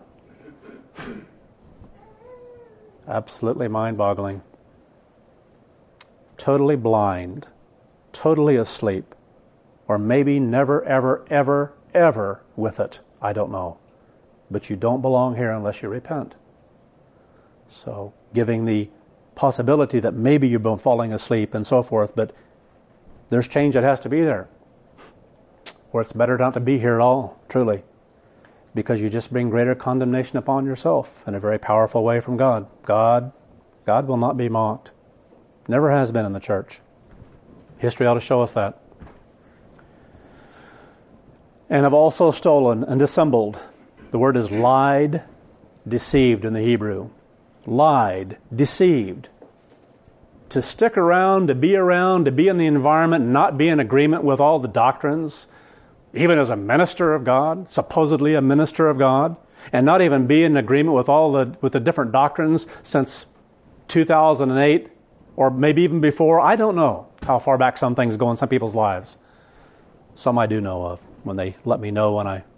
Absolutely mind-boggling. Totally blind, totally asleep, or maybe never, ever, ever, ever with it. I don't know. But you don't belong here unless you repent. So, giving the possibility that maybe you've been falling asleep and so forth, but there's change that has to be there. Or it's better not to be here at all, truly, because you just bring greater condemnation upon yourself in a very powerful way from God. God, God will not be mocked. Never has been in the church. History ought to show us that. And have also stolen and dissembled. The word is lied, deceived in the Hebrew. Lied, deceived. To stick around, to be around, to be in the environment, not be in agreement with all the doctrines, even as a minister of God, supposedly a minister of God, and not even be in agreement with all the with the different doctrines since two thousand eight, or maybe even before. I don't know how far back some things go in some people's lives. Some I do know of, when they let me know when I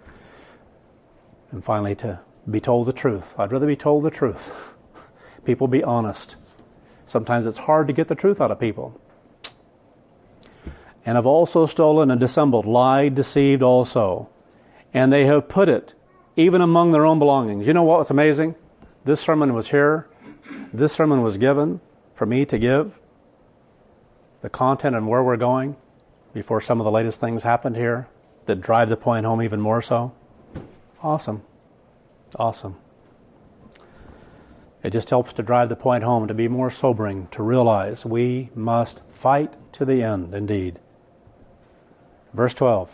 am finally to be told the truth. I'd rather be told the truth. People be honest. Sometimes it's hard to get the truth out of people. And have also stolen and dissembled, lied, deceived also. And they have put it even among their own belongings. You know what was amazing? This sermon was here. This sermon was given for me to give. The content and where we're going before some of the latest things happened here that drive the point home even more so. Awesome. Awesome. It just helps to drive the point home, to be more sobering, to realize we must fight to the end, indeed. Verse twelve.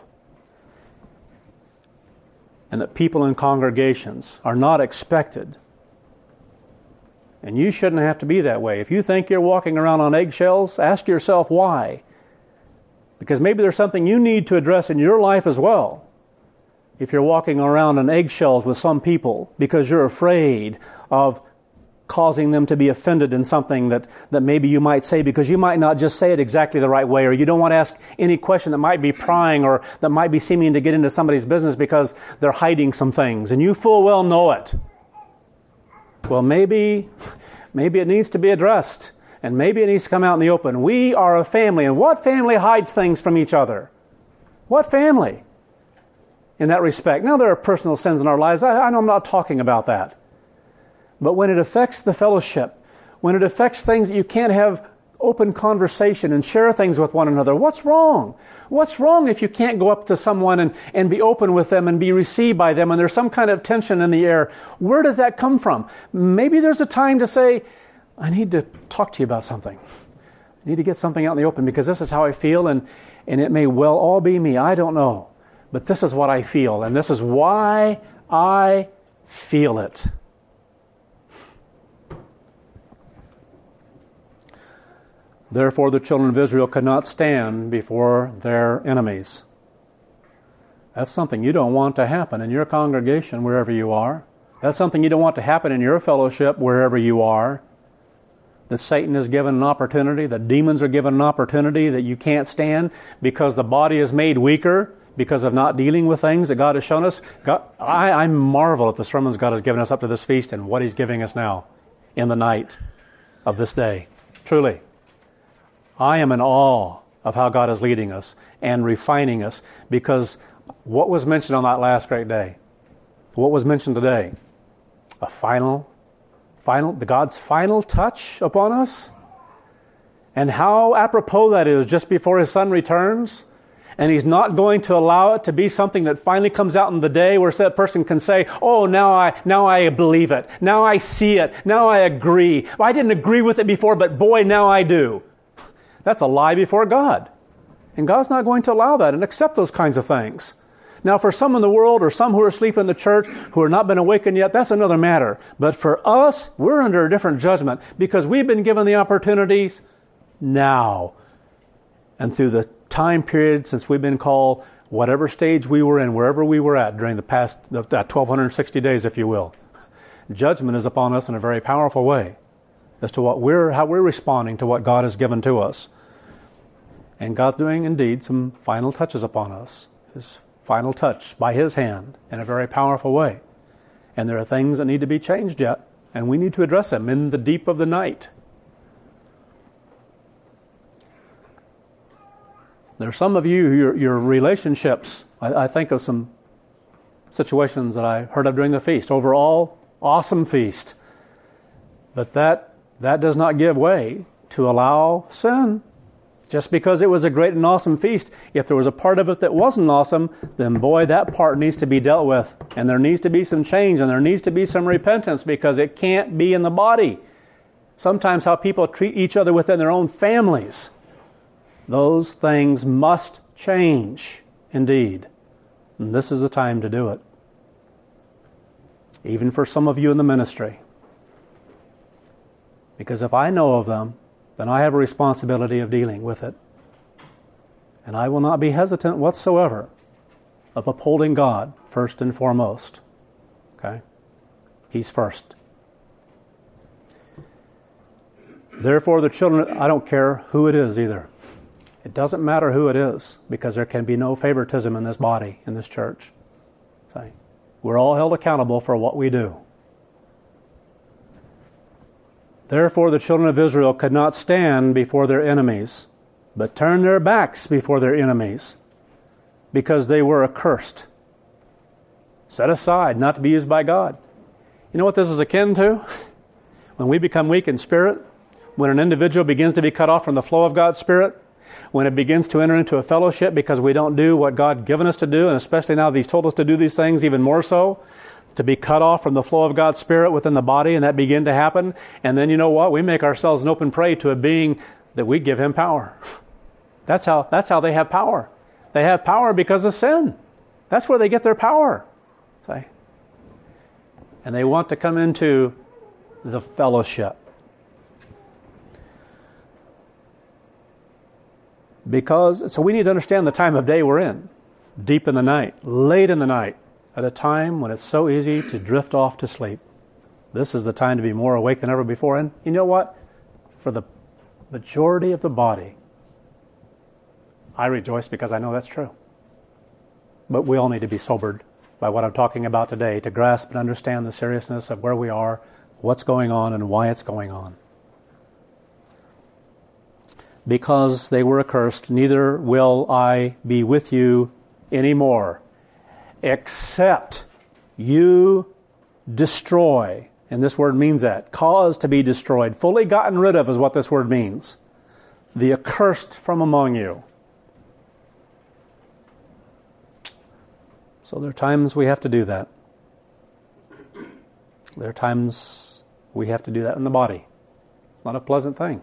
And that people in congregations are not expected. And you shouldn't have to be that way. If you think you're walking around on eggshells, ask yourself why. Because maybe there's something you need to address in your life as well. If you're walking around on eggshells with some people because you're afraid of causing them to be offended in something that, that maybe you might say, because you might not just say it exactly the right way, or you don't want to ask any question that might be prying or that might be seeming to get into somebody's business because they're hiding some things, and you full well know it. Well, maybe, maybe it needs to be addressed, and maybe it needs to come out in the open. We are a family, and what family hides things from each other? What family? In that respect. Now, there are personal sins in our lives. I, I know I'm not talking about that. But when it affects the fellowship, when it affects things that you can't have open conversation and share things with one another, what's wrong? What's wrong if you can't go up to someone and, and be open with them and be received by them and there's some kind of tension in the air? Where does that come from? Maybe there's a time to say, I need to talk to you about something. I need to get something out in the open because this is how I feel, and, and it may well all be me. I don't know. But this is what I feel, and this is why I feel it. Therefore, the children of Israel could not stand before their enemies. That's something you don't want to happen in your congregation, wherever you are. That's something you don't want to happen in your fellowship, wherever you are. That Satan is given an opportunity, that demons are given an opportunity that you can't stand because the body is made weaker because of not dealing with things that God has shown us. God, I, I marvel at the sermons God has given us up to this feast and what He's giving us now in the night of this day. Truly. I am in awe of how God is leading us and refining us, because what was mentioned on that last great day, what was mentioned today, a final, final, the God's final touch upon us, and how apropos that is just before His Son returns, and He's not going to allow it to be something that finally comes out in the day where that person can say, oh, now I now I believe it, now I see it, now I agree. Well, I didn't agree with it before, but boy, now I do. That's a lie before God. And God's not going to allow that and accept those kinds of things. Now, for some in the world or some who are asleep in the church who have not been awakened yet, that's another matter. But for us, we're under a different judgment because we've been given the opportunities now. And through the time period since we've been called, whatever stage we were in, wherever we were at during the past that twelve sixty days, if you will, judgment is upon us in a very powerful way as to what we're, how we're responding to what God has given to us. And God's doing indeed some final touches upon us. His final touch by His hand in a very powerful way. And there are things that need to be changed yet, and we need to address them in the deep of the night. There are some of you, your, your relationships, I, I think of some situations that I heard of during the feast. Overall, awesome feast. But that that does not give way to allow sin. Just because it was a great and awesome feast, if there was a part of it that wasn't awesome, then boy, that part needs to be dealt with. And there needs to be some change, and there needs to be some repentance, because it can't be in the body. Sometimes how people treat each other within their own families, those things must change indeed. And this is the time to do it. Even for some of you in the ministry. Because if I know of them, then I have a responsibility of dealing with it. And I will not be hesitant whatsoever of upholding God first and foremost. Okay? He's first. Therefore, the children, I don't care who it is either. It doesn't matter who it is, because there can be no favoritism in this body, in this church. Okay? We're all held accountable for what we do. Therefore, the children of Israel could not stand before their enemies, but turned their backs before their enemies, because they were accursed, set aside, not to be used by God. You know what this is akin to? When we become weak in spirit, when an individual begins to be cut off from the flow of God's Spirit, when it begins to enter into a fellowship because we don't do what God given us to do, and especially now that He's told us to do these things even more so, to be cut off from the flow of God's Spirit within the body, and that begin to happen. And then you know what? We make ourselves an open prey to a being that we give him power. That's how, that's how they have power. They have power because of sin. That's where they get their power. See? And they want to come into the fellowship. Because, so we need to understand the time of day we're in. Deep in the night, late in the night, at a time when it's so easy to drift off to sleep. This is the time to be more awake than ever before. And you know what? For the majority of the body, I rejoice because I know that's true. But we all need to be sobered by what I'm talking about today to grasp and understand the seriousness of where we are, what's going on, and why it's going on. Because they were accursed, neither will I be with you anymore, except you destroy. And this word means that. Cause to be destroyed. Fully gotten rid of is what this word means. The accursed from among you. So there are times we have to do that. There are times we have to do that in the body. It's not a pleasant thing.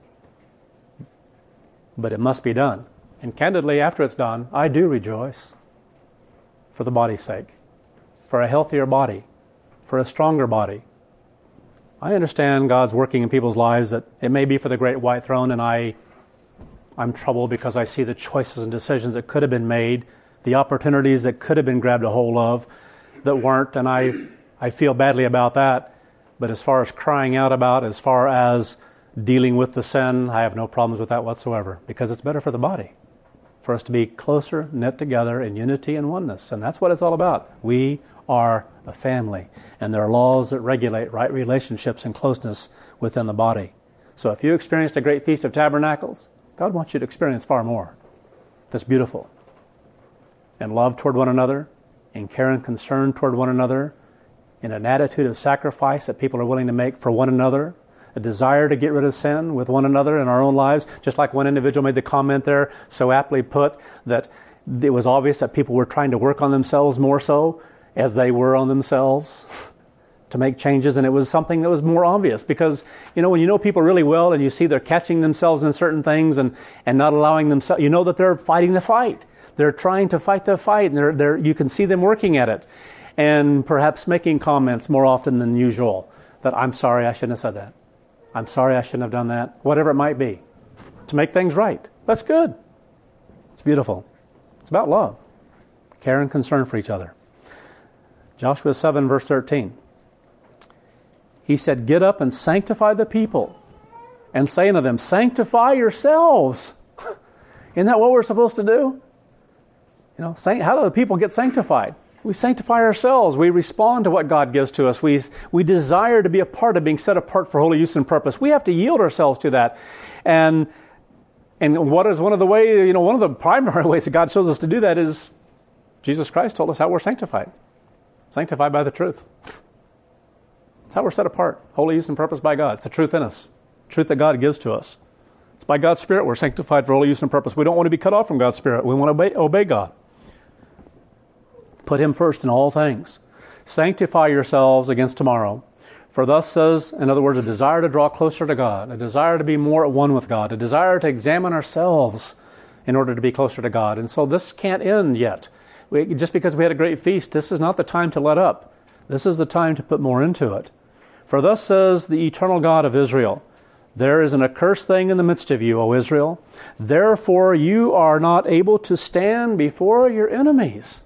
But it must be done. And candidly, after it's done, I do rejoice for the body's sake, for a healthier body, for a stronger body. I understand God's working in people's lives, that it may be for the great white throne, and I, I'm troubled because I see the choices and decisions that could have been made, the opportunities that could have been grabbed a hold of that weren't, and I, I feel badly about that. But as far as crying out about, as far as dealing with the sin, I have no problems with that whatsoever, because it's better for the body, for us to be closer, knit together in unity and oneness. And that's what it's all about. We are a family, and there are laws that regulate right relationships and closeness within the body. So if you experienced a great Feast of Tabernacles, God wants you to experience far more. That's beautiful. And love toward one another, in care and concern toward one another, in an attitude of sacrifice that people are willing to make for one another, a desire to get rid of sin with one another in our own lives, just like one individual made the comment there, so aptly put, that it was obvious that people were trying to work on themselves more so as they were on themselves to make changes, and it was something that was more obvious because, you know, when you know people really well and you see they're catching themselves in certain things and, and not allowing themselves, you know that they're fighting the fight. They're trying to fight the fight, and they're, they're, you can see them working at it and perhaps making comments more often than usual that, I'm sorry, I shouldn't have said that. I'm sorry I shouldn't have done that. Whatever it might be. To make things right. That's good. It's beautiful. It's about love. Care and concern for each other. Joshua seven verse thirteen. He said, get up and sanctify the people, and say unto them, sanctify yourselves. Isn't that what we're supposed to do? You know, how do the people get sanctified? We sanctify ourselves. We respond to what God gives to us. We we desire to be a part of being set apart for holy use and purpose. We have to yield ourselves to that. And and what is one of the way, you know, one of the primary ways that God shows us to do that is Jesus Christ told us how we're sanctified. Sanctified by the truth. That's how we're set apart. Holy use and purpose by God. It's the truth in us. Truth that God gives to us. It's by God's Spirit we're sanctified for holy use and purpose. We don't want to be cut off from God's Spirit. We want to obey, obey God. Put Him first in all things. Sanctify yourselves against tomorrow. For thus says, in other words, a desire to draw closer to God, a desire to be more at one with God, a desire to examine ourselves in order to be closer to God. And so this can't end yet. We, just because we had a great feast, this is not the time to let up. This is the time to put more into it. For thus says the eternal God of Israel, there is an accursed thing in the midst of you, O Israel. Therefore you are not able to stand before your enemies.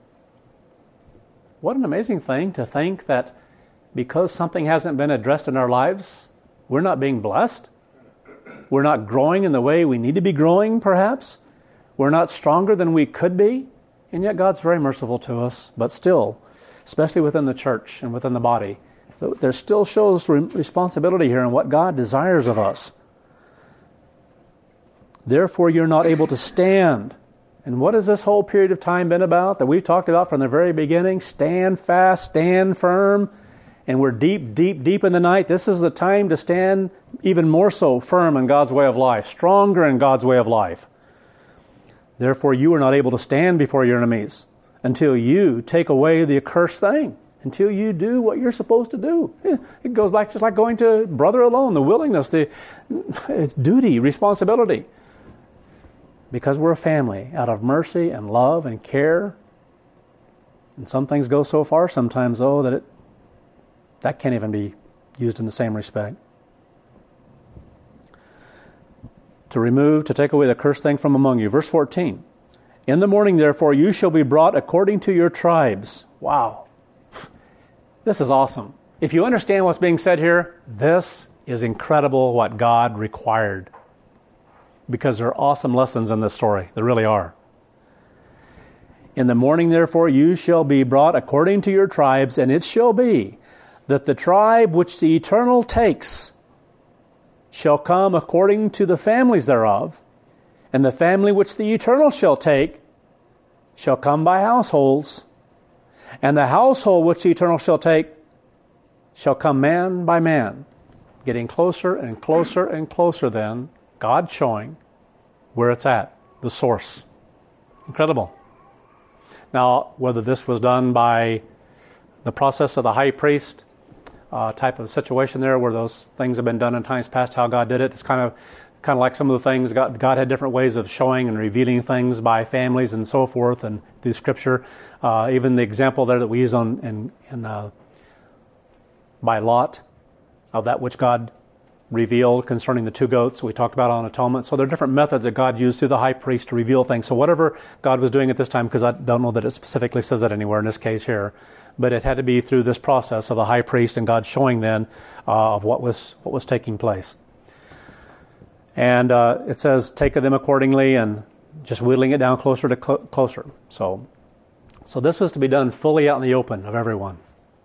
What an amazing thing to think that because something hasn't been addressed in our lives, we're not being blessed. We're not growing in the way we need to be growing, perhaps. We're not stronger than we could be. And yet God's very merciful to us. But still, especially within the church and within the body, there still shows responsibility here in what God desires of us. Therefore, you're not able to stand. And what has this whole period of time been about that we've talked about from the very beginning? Stand fast, stand firm. And we're deep, deep, deep in the night. This is the time to stand even more so firm in God's way of life, stronger in God's way of life. Therefore, you are not able to stand before your enemies until you take away the accursed thing, until you do what you're supposed to do. It goes back just like going to brother alone, the willingness, the it's duty, responsibility. Because we're a family, out of mercy and love and care. And some things go so far sometimes, though, that it that can't even be used in the same respect. to remove, to take away the cursed thing from among you. Verse fourteen. In the morning, therefore, you shall be brought according to your tribes. Wow. This is awesome. If you understand what's being said here, this is incredible what God required. Because there are awesome lessons in this story. There really are. In the morning, therefore, you shall be brought according to your tribes, and it shall be that the tribe which the Eternal takes shall come according to the families thereof, and the family which the Eternal shall take shall come by households, and the household which the Eternal shall take shall come man by man. Getting closer and closer and closer then, God showing where it's at, the source. Incredible. Now, whether this was done by the process of the high priest uh, type of situation there, where those things have been done in times past, how God did it, it's kind of kind of like some of the things, God, God had different ways of showing and revealing things by families and so forth, and through Scripture. Uh, even the example there that we use on in, in uh, by Lot, of that which God revealed concerning the two goats we talked about on atonement. So there are different methods that God used through the high priest to reveal things. So whatever God was doing at this time, because I don't know that it specifically says that anywhere in this case here, but it had to be through this process of the high priest and God showing then uh, of what was what was taking place. And uh, it says, take of them accordingly, and just whittling it down closer to cl- closer. So, so this was to be done fully out in the open of everyone.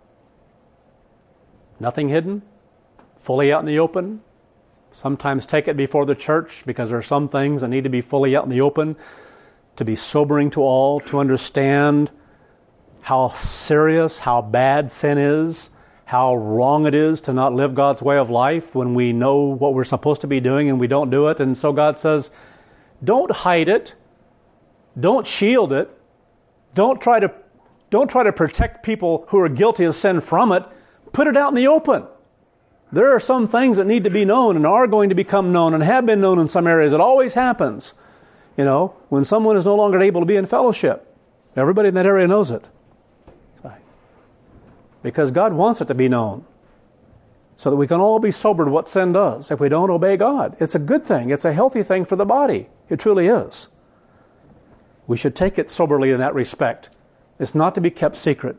Nothing hidden, fully out in the open. Sometimes take it before the church, because there are some things that need to be fully out in the open, to be sobering to all, to understand how serious, how bad sin is, how wrong it is to not live God's way of life when we know what we're supposed to be doing and we don't do it. And so God says, don't hide it. Don't shield it. Don't try to, don't try to protect people who are guilty of sin from it. Put it out in the open. There are some things that need to be known and are going to become known and have been known in some areas. It always happens, you know, when someone is no longer able to be in fellowship. Everybody in that area knows it. Because God wants it to be known, so that we can all be sobered what sin does if we don't obey God. It's a good thing. It's a healthy thing for the body. It truly is. We should take it soberly in that respect. It's not to be kept secret.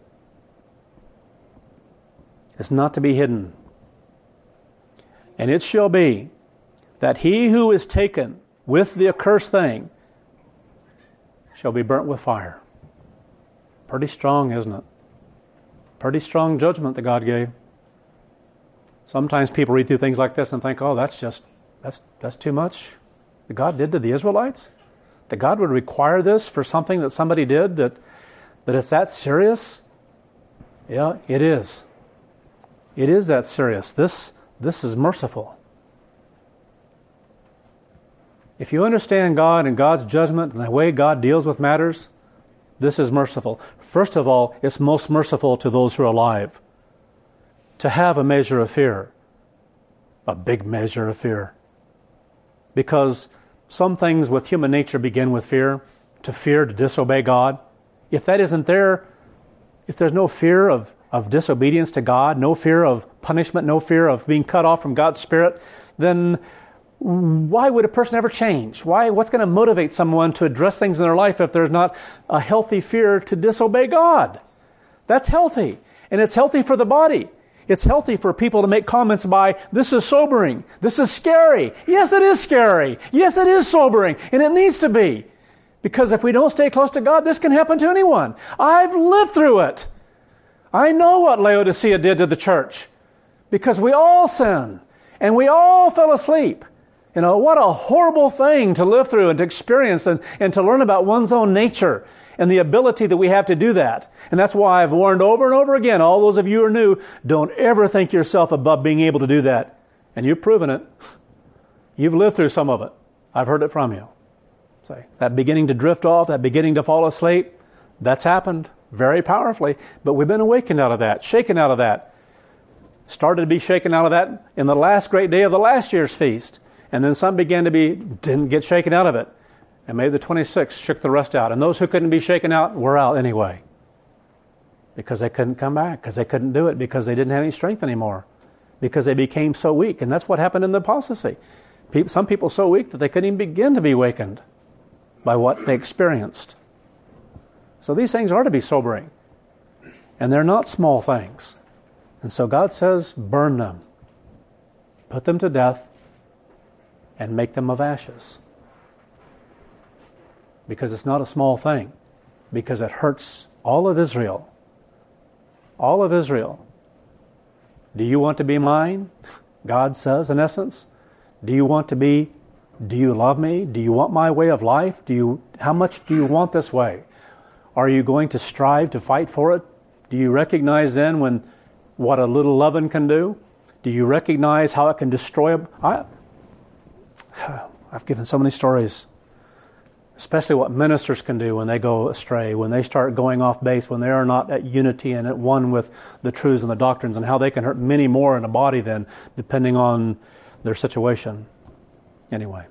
It's not to be hidden. And it shall be that he who is taken with the accursed thing shall be burnt with fire. Pretty strong, isn't it? Pretty strong judgment that God gave. Sometimes people read through things like this and think, oh, that's just, that's that's too much. That God did to the Israelites? That God would require this for something that somebody did, that, that it's that serious? Yeah, it is. It is that serious. This, this is merciful. If you understand God and God's judgment and the way God deals with matters, this is merciful. First of all, it's most merciful to those who are alive to have a measure of fear, a big measure of fear. Because some things with human nature begin with fear, to fear to disobey God. If that isn't there, if there's no fear of, of disobedience to God, no fear of punishment, no fear of being cut off from God's Spirit, then why would a person ever change? Why? What's going to motivate someone to address things in their life if there's not a healthy fear to disobey God? That's healthy. And it's healthy for the body. It's healthy for people to make comments by, this is sobering. This is scary. Yes, it is scary. Yes, it is sobering. And it needs to be. Because if we don't stay close to God, this can happen to anyone. I've lived through it. I know what Laodicea did to the church. Because we all sinned. And we all fell asleep. You know, what a horrible thing to live through and to experience and, and to learn about one's own nature and the ability that we have to do that. And that's why I've warned over and over again, all those of you who are new, don't ever think yourself above being able to do that. And you've proven it. You've lived through some of it. I've heard it from you. Say, that beginning to drift off, that beginning to fall asleep, that's happened very powerfully. But we've been awakened out of that, shaken out of that. Started to be shaken out of that in the last great day of the last year's feast. And then some began to be, didn't get shaken out of it. And May the twenty-sixth shook the rest out. And those who couldn't be shaken out were out anyway. Because they couldn't come back. Because they couldn't do it. Because they didn't have any strength anymore. Because they became so weak. And that's what happened in the apostasy. Some people so weak that they couldn't even begin to be wakened by what they experienced. So these things are to be sobering. And they're not small things. And so God says, burn them. Put them to death and make them of ashes. Because it's not a small thing. Because it hurts all of Israel. All of Israel. Do you want to be mine? God says, in essence. Do you want to be, do you love me? Do you want my way of life? Do you, how much do you want this way? Are you going to strive to fight for it? Do you recognize then when what a little leaven can do? Do you recognize how it can destroy a, I, I've given so many stories, especially what ministers can do when they go astray, when they start going off base, when they are not at unity and at one with the truths and the doctrines, and how they can hurt many more in a body than depending on their situation. Anyway.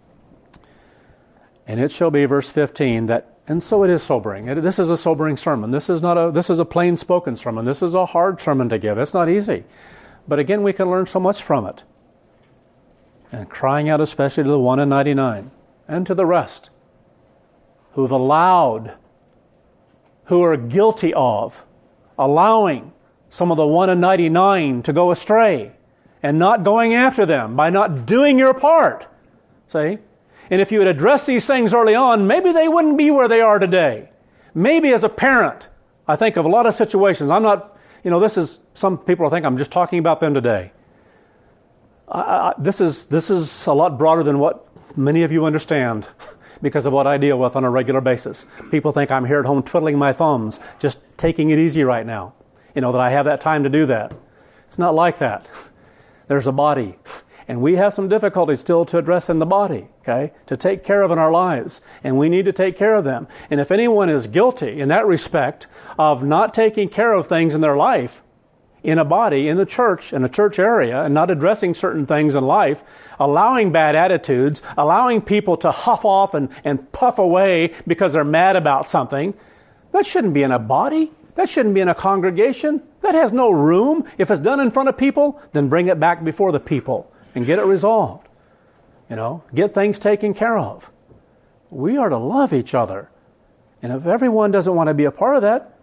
And it shall be, verse fifteen, that, and so it is sobering. It, this is a sobering sermon. This is not a, this is a plain spoken sermon. This is a hard sermon to give. It's not easy. But again, we can learn so much from it. And crying out especially to the one in ninety-nine, and to the rest, who've allowed, who are guilty of, allowing some of the one in ninety-nine to go astray, and not going after them by not doing your part. See? And if you had addressed these things early on, maybe they wouldn't be where they are today. Maybe as a parent, I think of a lot of situations. I'm not, you know, this is, some people think I'm just talking about them today. I, I, this is this is a lot broader than what many of you understand because of what I deal with on a regular basis. People think I'm here at home twiddling my thumbs, just taking it easy right now. You know, that I have that time to do that. It's not like that. There's a body. And we have some difficulties still to address in the body, okay, to take care of in our lives. And we need to take care of them. And if anyone is guilty in that respect of not taking care of things in their life, in a body, in the church, in a church area, and not addressing certain things in life, allowing bad attitudes, allowing people to huff off and, and puff away because they're mad about something, that shouldn't be in a body. That shouldn't be in a congregation. That has no room. If it's done in front of people, then bring it back before the people and get it resolved. You know, get things taken care of. We are to love each other. And if everyone doesn't want to be a part of that,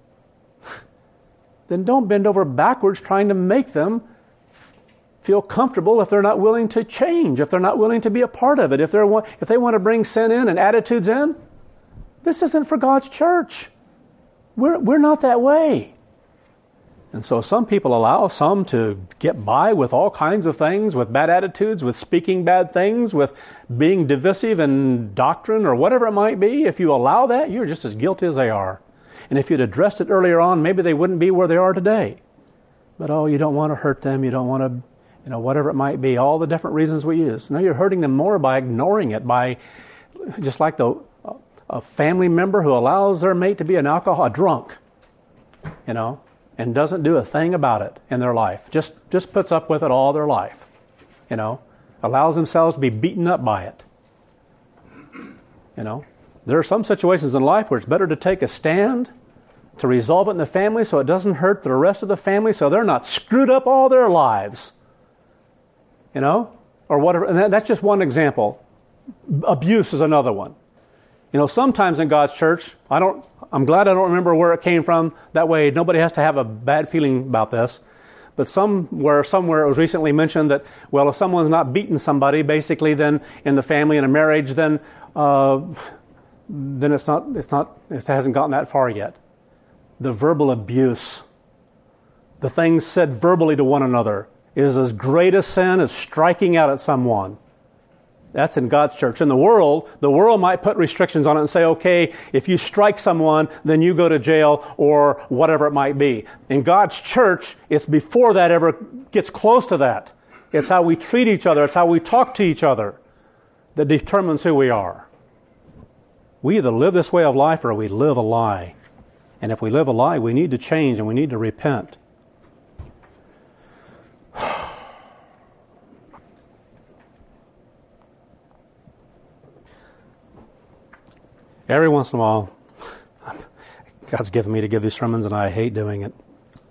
then don't bend over backwards trying to make them feel comfortable if they're not willing to change, if they're not willing to be a part of it, if they're if they want to bring sin in and attitudes in. This isn't for God's church. We're we're not that way. And so some people allow some to get by with all kinds of things, with bad attitudes, with speaking bad things, with being divisive in doctrine or whatever it might be. If you allow that, you're just as guilty as they are. And if you'd addressed it earlier on, maybe they wouldn't be where they are today. But oh, you don't want to hurt them, you don't want to, you know, whatever it might be, all the different reasons we use. No, you're hurting them more by ignoring it, by just like the a family member who allows their mate to be an alcohol, a drunk, you know, and doesn't do a thing about it in their life. Just just puts up with it all their life, you know, allows themselves to be beaten up by it. You know, there are some situations in life where it's better to take a stand to resolve it in the family so it doesn't hurt the rest of the family, so they're not screwed up all their lives. You know, or whatever. And that, that's just one example. Abuse is another one. You know, sometimes in God's church, I don't, I'm glad I don't remember where it came from. That way, nobody has to have a bad feeling about this. But somewhere, somewhere it was recently mentioned that, well, if someone's not beating somebody, basically, then in the family, in a marriage, then, uh, then it's not, it's not, it hasn't gotten that far yet. The verbal abuse, the things said verbally to one another, is as great a sin as striking out at someone. That's in God's church. In the world, the world might put restrictions on it and say, okay, if you strike someone, then you go to jail or whatever it might be. In God's church, it's before that ever gets close to that. It's how we treat each other. It's how we talk to each other that determines who we are. We either live this way of life or we live a lie. And if we live a lie, we need to change and we need to repent. Every once in a while, God's given me to give these sermons, and I hate doing it.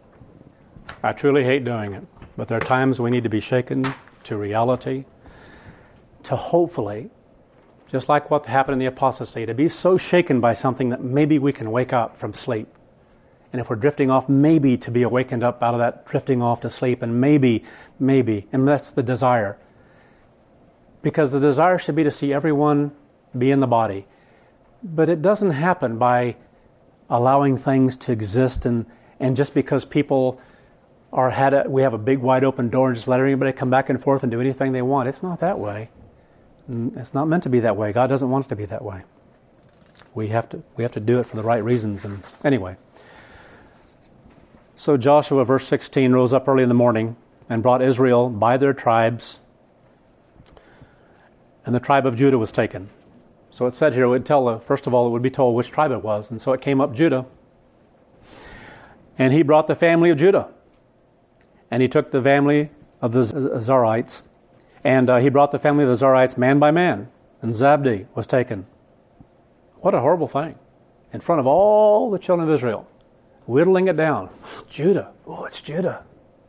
I truly hate doing it. But there are times we need to be shaken to reality to hopefully, just like what happened in the apostasy, to be so shaken by something that maybe we can wake up from sleep. And if we're drifting off, maybe to be awakened up out of that drifting off to sleep, and maybe, maybe, and that's the desire. Because the desire should be to see everyone be in the body. But it doesn't happen by allowing things to exist and, and just because people are had a, we have a big wide open door and just let everybody come back and forth and do anything they want. It's not that way. It's not meant to be that way. God doesn't want it to be that way. We have to we have to do it for the right reasons. And anyway. So Joshua, verse sixteen, rose up early in the morning and brought Israel by their tribes, and the tribe of Judah was taken. So it said here, it would tell, first of all, it would be told which tribe it was. And so it came up Judah. And he brought the family of Judah. And he took the family of the Zarites. And uh, he brought the family of the Zarites man by man. And Zabdi was taken. What a horrible thing. In front of all the children of Israel. Whittling it down. Judah. Oh, it's Judah.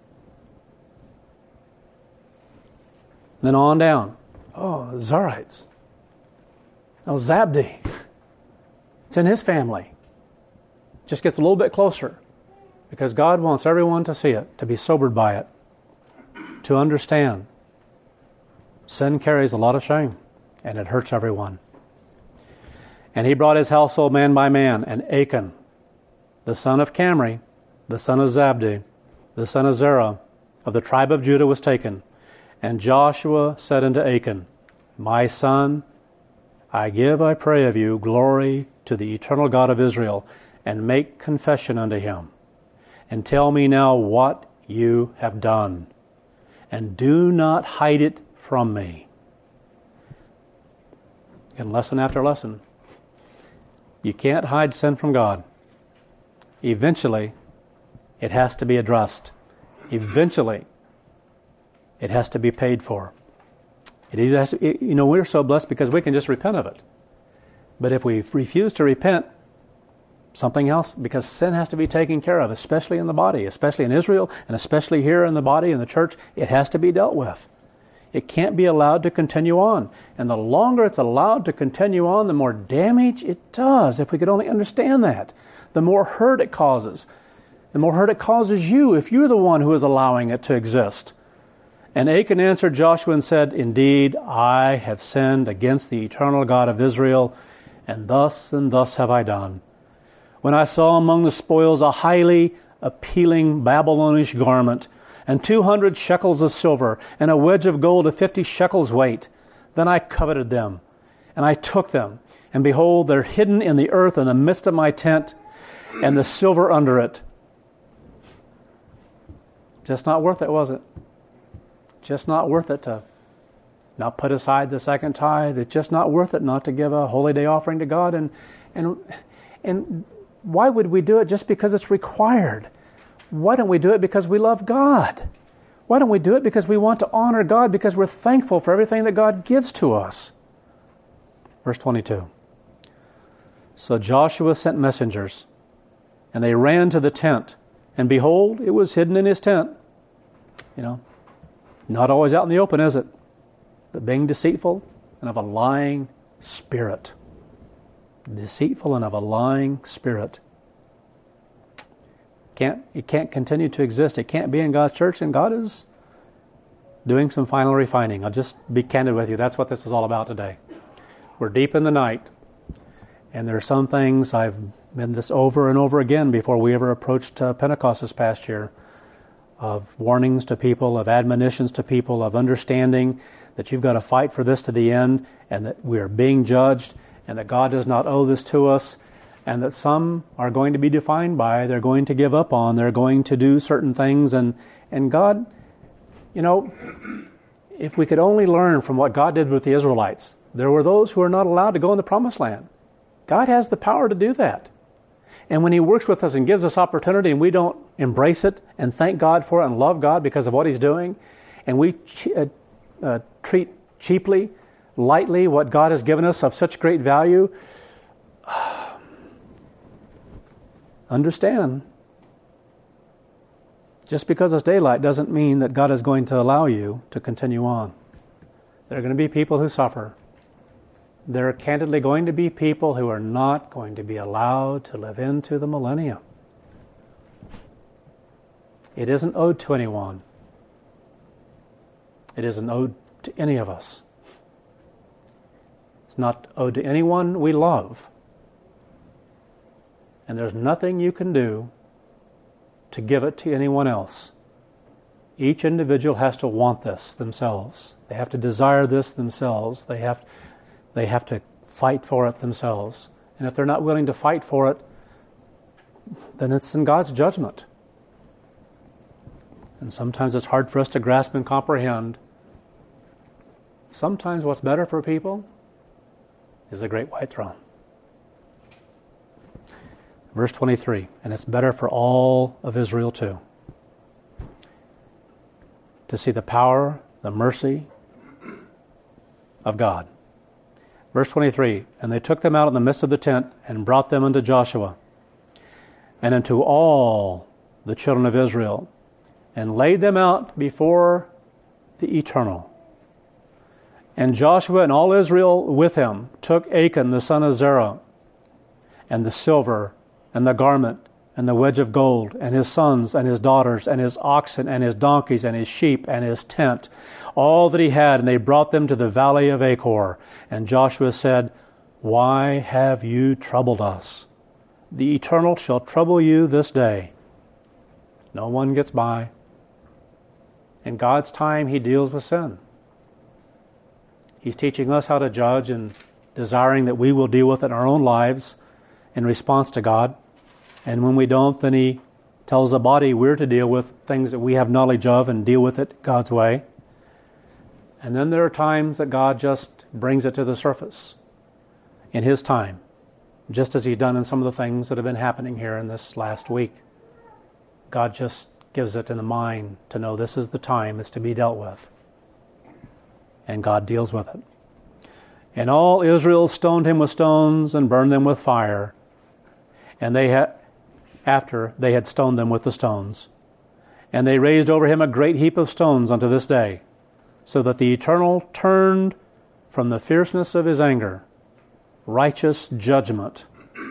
Then on down. Oh, Zarites. Now Zabdi, it's in his family. Just gets a little bit closer because God wants everyone to see it, to be sobered by it, to understand. Sin carries a lot of shame and it hurts everyone. And he brought his household man by man, and Achan, the son of Camri, the son of Zabdi, the son of Zerah, of the tribe of Judah was taken. And Joshua said unto Achan, My son, I give, I pray of you, glory to the eternal God of Israel, and make confession unto him. And tell me now what you have done, and do not hide it from me. And lesson after lesson. You can't hide sin from God. Eventually, it has to be addressed. Eventually, it has to be paid for. It either has to, it, you know, we're so blessed because we can just repent of it. But if we refuse to repent, something else, because sin has to be taken care of, especially in the body, especially in Israel, and especially here in the body, in the church, it has to be dealt with. It can't be allowed to continue on. And the longer it's allowed to continue on, the more damage it does. If we could only understand that, the more hurt it causes. The more hurt it causes you if you're the one who is allowing it to exist. And Achan answered Joshua and said, Indeed, I have sinned against the eternal God of Israel, and thus and thus have I done. When I saw among the spoils a highly appealing Babylonish garment, and two hundred shekels of silver, and a wedge of gold of fifty shekels weight, then I coveted them, and I took them, and behold, they're hidden in the earth in the midst of my tent, and the silver under it. Just not worth it, was it? Just not worth it to not put aside the second tithe. It's just not worth it not to give a holy day offering to God. And and and why would we do it just because it's required? Why don't we do it because we love God? Why don't we do it because we want to honor God, because we're thankful for everything that God gives to us? Verse twenty-two. So Joshua sent messengers, and they ran to the tent, and behold, it was hidden in his tent. You know, not always out in the open, is it? But being deceitful and of a lying spirit. Deceitful and of a lying spirit. Can't, it can't continue to exist. It can't be in God's church, and God is doing some final refining. I'll just be candid with you. That's what this is all about today. We're deep in the night, and there are some things, I've been this over and over again before we ever approached uh, Pentecost this past year, of warnings to people, of admonitions to people, of understanding that you've got to fight for this to the end, and that we are being judged, and that God does not owe this to us, and that some are going to be defined by, they're going to give up on, they're going to do certain things, and, and God, you know, if we could only learn from what God did with the Israelites. There were those who are not allowed to go in the promised land. God has the power to do that. And when He works with us and gives us opportunity and we don't embrace it and thank God for it and love God because of what He's doing, and we che- uh, uh, treat cheaply, lightly what God has given us of such great value, understand, just because it's daylight doesn't mean that God is going to allow you to continue on. There are going to be people who suffer. There are candidly going to be people who are not going to be allowed to live into the millennium. It isn't owed to anyone. It isn't owed to any of us. It's not owed to anyone we love. And there's nothing you can do to give it to anyone else. Each individual has to want this themselves. They have to desire this themselves. They have, they have to fight for it themselves. And if they're not willing to fight for it, then it's in God's judgment. And sometimes it's hard for us to grasp and comprehend. Sometimes what's better for people is the great white throne. Verse twenty-three, and it's better for all of Israel too, to see the power, the mercy of God. Verse twenty-three, and they took them out in the midst of the tent and brought them unto Joshua and unto all the children of Israel, and laid them out before the Eternal. And Joshua and all Israel with him took Achan the son of Zerah, and the silver, and the garment, and the wedge of gold, and his sons, and his daughters, and his oxen, and his donkeys, and his sheep, and his tent, all that he had, and they brought them to the valley of Achor. And Joshua said, Why have you troubled us? The Eternal shall trouble you this day. No one gets by. In God's time, He deals with sin. He's teaching us how to judge and desiring that we will deal with it in our own lives in response to God. And when we don't, then He tells the body we're to deal with things that we have knowledge of and deal with it God's way. And then there are times that God just brings it to the surface in His time, just as He's done in some of the things that have been happening here in this last week. God just gives it in the mind to know this is the time it's to be dealt with. And God deals with it. And all Israel stoned him with stones and burned them with fire. And they had, after they had stoned them with the stones. And they raised over him a great heap of stones unto this day, so that the Eternal turned from the fierceness of His anger, righteous judgment.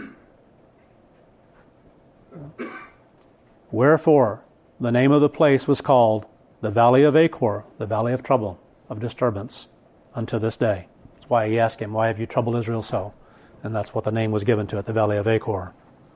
Wherefore, the name of the place was called the Valley of Achor, the Valley of Trouble, of Disturbance, unto this day. That's why He asked him, Why have you troubled Israel so? And that's what the name was given to it, the Valley of Achor.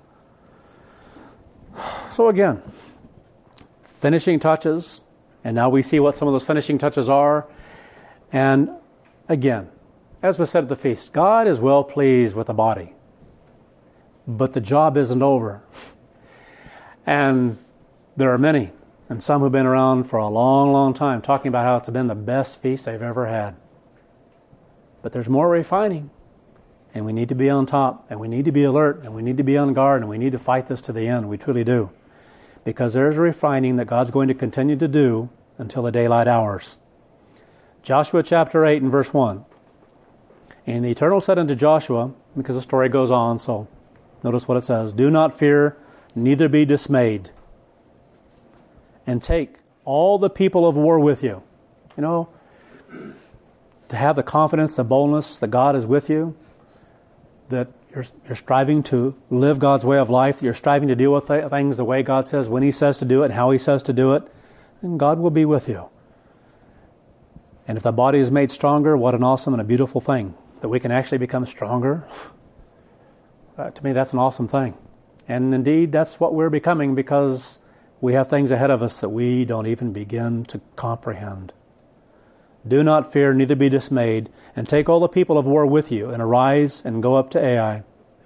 So again, finishing touches, and now we see what some of those finishing touches are. And again, as was said at the feast, God is well pleased with the body, but the job isn't over. And there are many, and some who've been around for a long, long time, talking about how it's been the best feast they've ever had. But there's more refining, and we need to be on top, and we need to be alert, and we need to be on guard, and we need to fight this to the end. We truly do. Because there's a refining that God's going to continue to do until the daylight hours. Joshua chapter eight and verse one. And the Eternal said unto Joshua, because the story goes on, so notice what it says, Do not fear, neither be dismayed, and take all the people of war with you. You know, to have the confidence, the boldness that God is with you, that you're, you're striving to live God's way of life, that you're striving to deal with th- things the way God says, when He says to do it, and how He says to do it, then God will be with you. And if the body is made stronger, what an awesome and a beautiful thing, that we can actually become stronger. Uh, to me, that's an awesome thing. And indeed, that's what we're becoming, because we have things ahead of us that we don't even begin to comprehend. Do not fear, neither be dismayed, and take all the people of war with you, and arise and go up to Ai.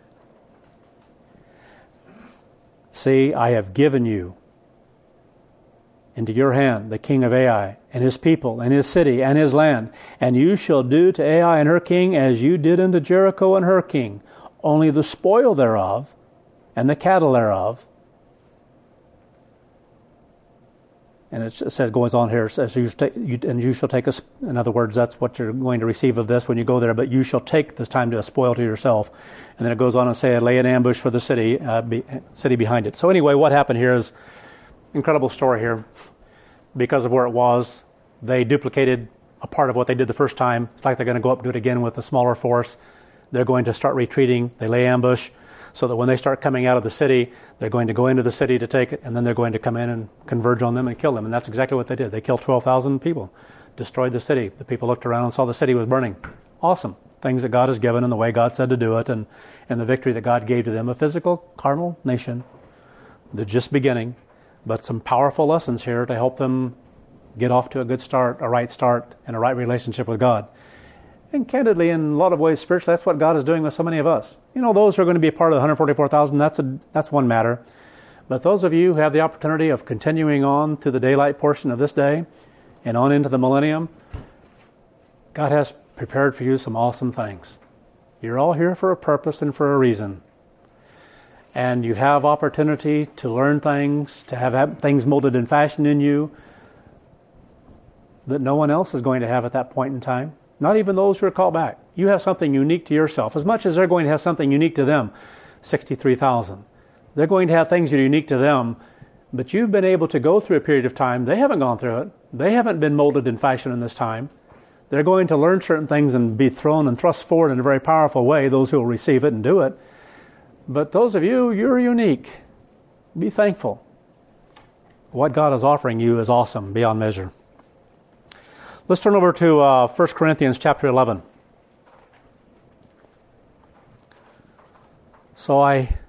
See, I have given you into your hand the king of Ai, and his people, and his city, and his land. And you shall do to Ai and her king as you did unto Jericho and her king. Only the spoil thereof, and the cattle thereof. And it says, goes on here, it says, you, you, and you shall take us, in other words, that's what you're going to receive of this when you go there, but you shall take this time to spoil to yourself. And then it goes on and say, lay an ambush for the city, uh, be, city behind it. So anyway, what happened here is, incredible story here. Because of where it was, they duplicated a part of what they did the first time. It's like they're going to go up and do it again with a smaller force. They're going to start retreating. They lay ambush so that when they start coming out of the city, they're going to go into the city to take it, and then they're going to come in and converge on them and kill them. And that's exactly what they did. They killed twelve thousand people, destroyed the city. The people looked around and saw the city was burning. Awesome. Things that God has given and the way God said to do it, and, and the victory that God gave to them. A physical, carnal nation. They're just beginning, but some powerful lessons here to help them get off to a good start, a right start, and a right relationship with God. And candidly, in a lot of ways, spiritually, that's what God is doing with so many of us. You know, those who are going to be a part of the one hundred forty-four thousand, that's a that's one matter. But those of you who have the opportunity of continuing on through the daylight portion of this day and on into the millennium, God has prepared for you some awesome things. You're all here for a purpose and for a reason. And you have opportunity to learn things, to have things molded and fashioned in you that no one else is going to have at that point in time. Not even those who are called back. You have something unique to yourself, as much as they're going to have something unique to them, sixty-three thousand. They're going to have things that are unique to them, but you've been able to go through a period of time. They haven't gone through it. They haven't been molded and fashioned in this time. They're going to learn certain things and be thrown and thrust forward in a very powerful way, those who will receive it and do it. But those of you, you're unique. Be thankful. What God is offering you is awesome, beyond measure. Let's turn over to uh, First Corinthians chapter eleven. So I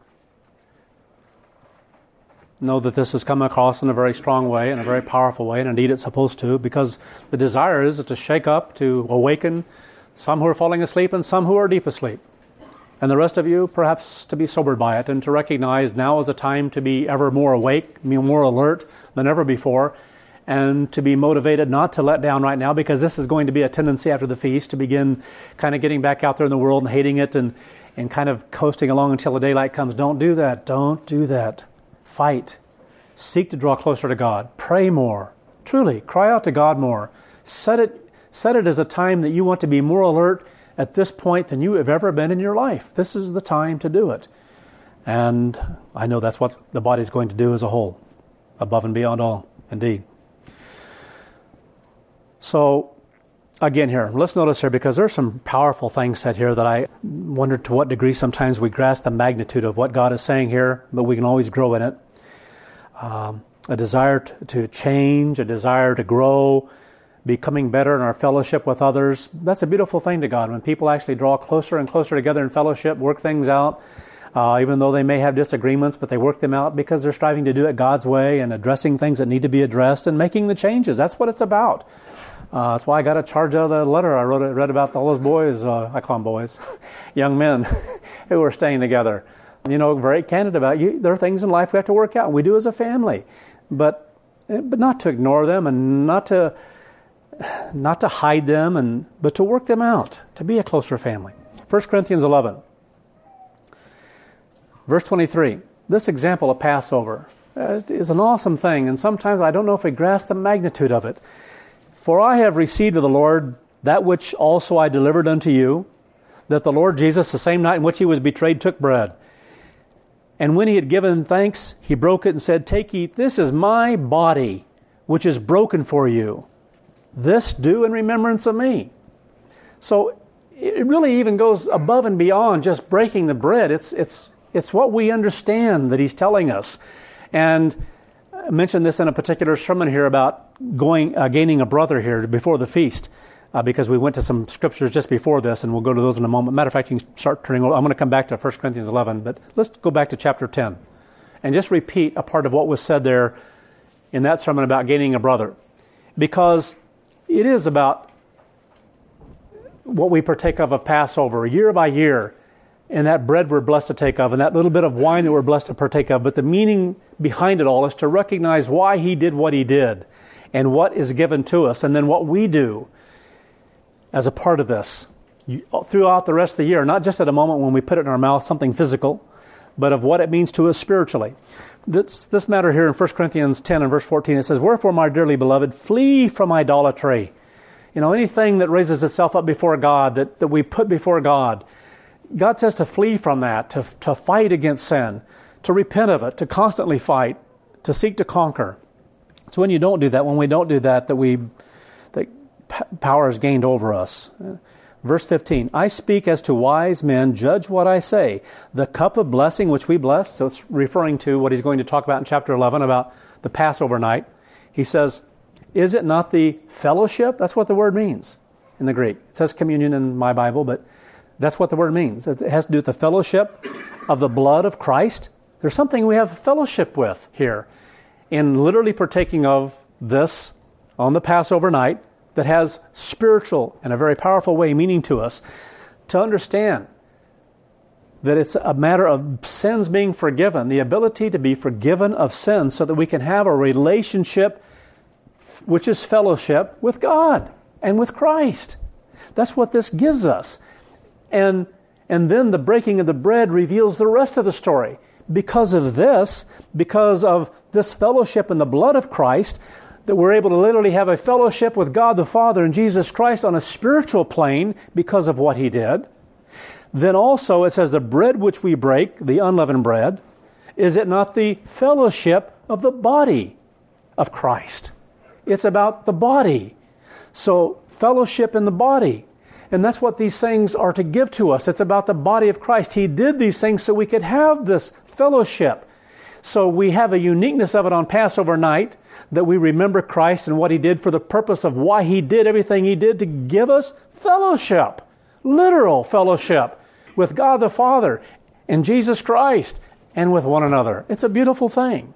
know that this has come across in a very strong way, in a very powerful way, and indeed it's supposed to, because the desire is to shake up, to awaken some who are falling asleep and some who are deep asleep. And the rest of you, perhaps to be sobered by it and to recognize now is a time to be ever more awake, more alert than ever before, and to be motivated not to let down right now, because this is going to be a tendency after the feast to begin kind of getting back out there in the world and hating it and, and kind of coasting along until the daylight comes. Don't do that. Don't do that. Fight. Seek to draw closer to God. Pray more. Truly, cry out to God more. Set it, set it as a time that you want to be more alert at this point than you have ever been in your life. This is the time to do it. And I know that's what the body's going to do as a whole, above and beyond all, indeed. So, again here, let's notice here, because there are some powerful things said here that I wonder to what degree sometimes we grasp the magnitude of what God is saying here, but we can always grow in it. Um, a desire to, to change, a desire to grow, becoming better in our fellowship with others. That's a beautiful thing to God, when people actually draw closer and closer together in fellowship, work things out, uh, even though they may have disagreements, but they work them out because they're striving to do it God's way and addressing things that need to be addressed and making the changes. That's what it's about. Uh, that's why I got a charge out of the letter I wrote. Read about all those boys, uh, I call them boys, young men who were staying together. You know, very candid about you. There are things in life we have to work out. We do as a family, but but not to ignore them and not to not to hide them, and but to work them out, to be a closer family. First Corinthians eleven, verse twenty-three. This example of Passover uh, is an awesome thing, and sometimes I don't know if we grasp the magnitude of it. For I have received of the Lord that which also I delivered unto you, that the Lord Jesus, the same night in which he was betrayed, took bread. And when he had given thanks, he broke it and said, Take, eat, this is my body, which is broken for you. This do in remembrance of me. So it really even goes above and beyond just breaking the bread. It's it's it's what we understand that he's telling us. And I mentioned this in a particular sermon here about going uh, gaining a brother here before the feast, uh, because we went to some scriptures just before this, and we'll go to those in a moment. Matter of fact, you can start turning over. I'm going to come back to First Corinthians eleven, but let's go back to chapter ten and just repeat a part of what was said there in that sermon about gaining a brother, because it is about what we partake of of Passover year by year, and that bread we're blessed to take of, and that little bit of wine that we're blessed to partake of. But the meaning behind it all is to recognize why he did what he did and what is given to us, and then what we do as a part of this throughout the rest of the year, not just at a moment when we put it in our mouth, something physical, but of what it means to us spiritually. This, this matter here in First Corinthians ten and verse fourteen, it says, Wherefore, my dearly beloved, flee from idolatry. You know, anything that raises itself up before God, that, that we put before God, God says to flee from that, to, to fight against sin, to repent of it, to constantly fight, to seek to conquer. So when you don't do that, when we don't do that, that we that p- power is gained over us. Verse fifteen, I speak as to wise men, judge what I say. The cup of blessing which we bless, so it's referring to what he's going to talk about in chapter eleven about the Passover night. He says, is it not the fellowship? That's what the word means in the Greek. It says communion in my Bible, but that's what the word means. It has to do with the fellowship of the blood of Christ. There's something we have fellowship with here in literally partaking of this on the Passover night that has spiritual and a very powerful way meaning to us. To understand that it's a matter of sins being forgiven, the ability to be forgiven of sins so that we can have a relationship which is fellowship with God and with Christ. That's what this gives us. And, and then the breaking of the bread reveals the rest of the story. Because of this, because of this fellowship in the blood of Christ, that we're able to literally have a fellowship with God the Father and Jesus Christ on a spiritual plane because of what He did. Then also it says the bread which we break, the unleavened bread, is it not the fellowship of the body of Christ? It's about the body. So fellowship in the body. And that's what these things are to give to us. It's about the body of Christ. He did these things so we could have this fellowship. So we have a uniqueness of it on Passover night, that we remember Christ and what He did for the purpose of why He did everything He did to give us fellowship, literal fellowship with God the Father and Jesus Christ and with one another. It's a beautiful thing.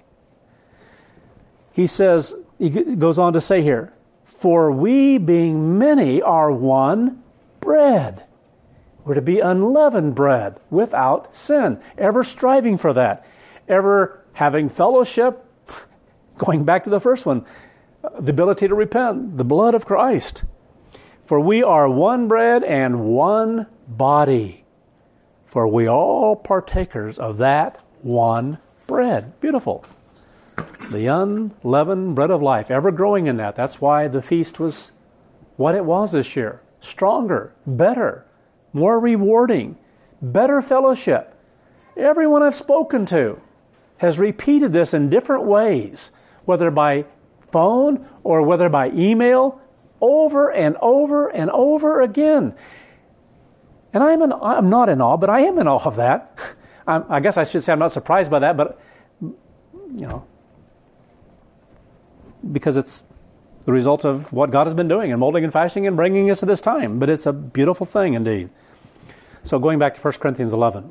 He says, he goes on to say here, for we being many are one bread. We're to be unleavened bread without sin, ever striving for that, ever having fellowship. Going back to the first one, the ability to repent, the blood of Christ. For we are one bread and one body, for we all partakers of that one bread. Beautiful. The unleavened bread of life, ever growing in that. That's why the feast was what it was this year. Stronger, better, more rewarding, better fellowship. Everyone I've spoken to has repeated this in different ways, whether by phone or whether by email, over and over and over again. And I'm, in, I'm not in awe, but I am in awe of that. I'm, I guess I should say I'm not surprised by that, but, you know, because it's the result of what God has been doing and molding and fashioning and bringing us to this time. But it's a beautiful thing indeed. So going back to First Corinthians eleven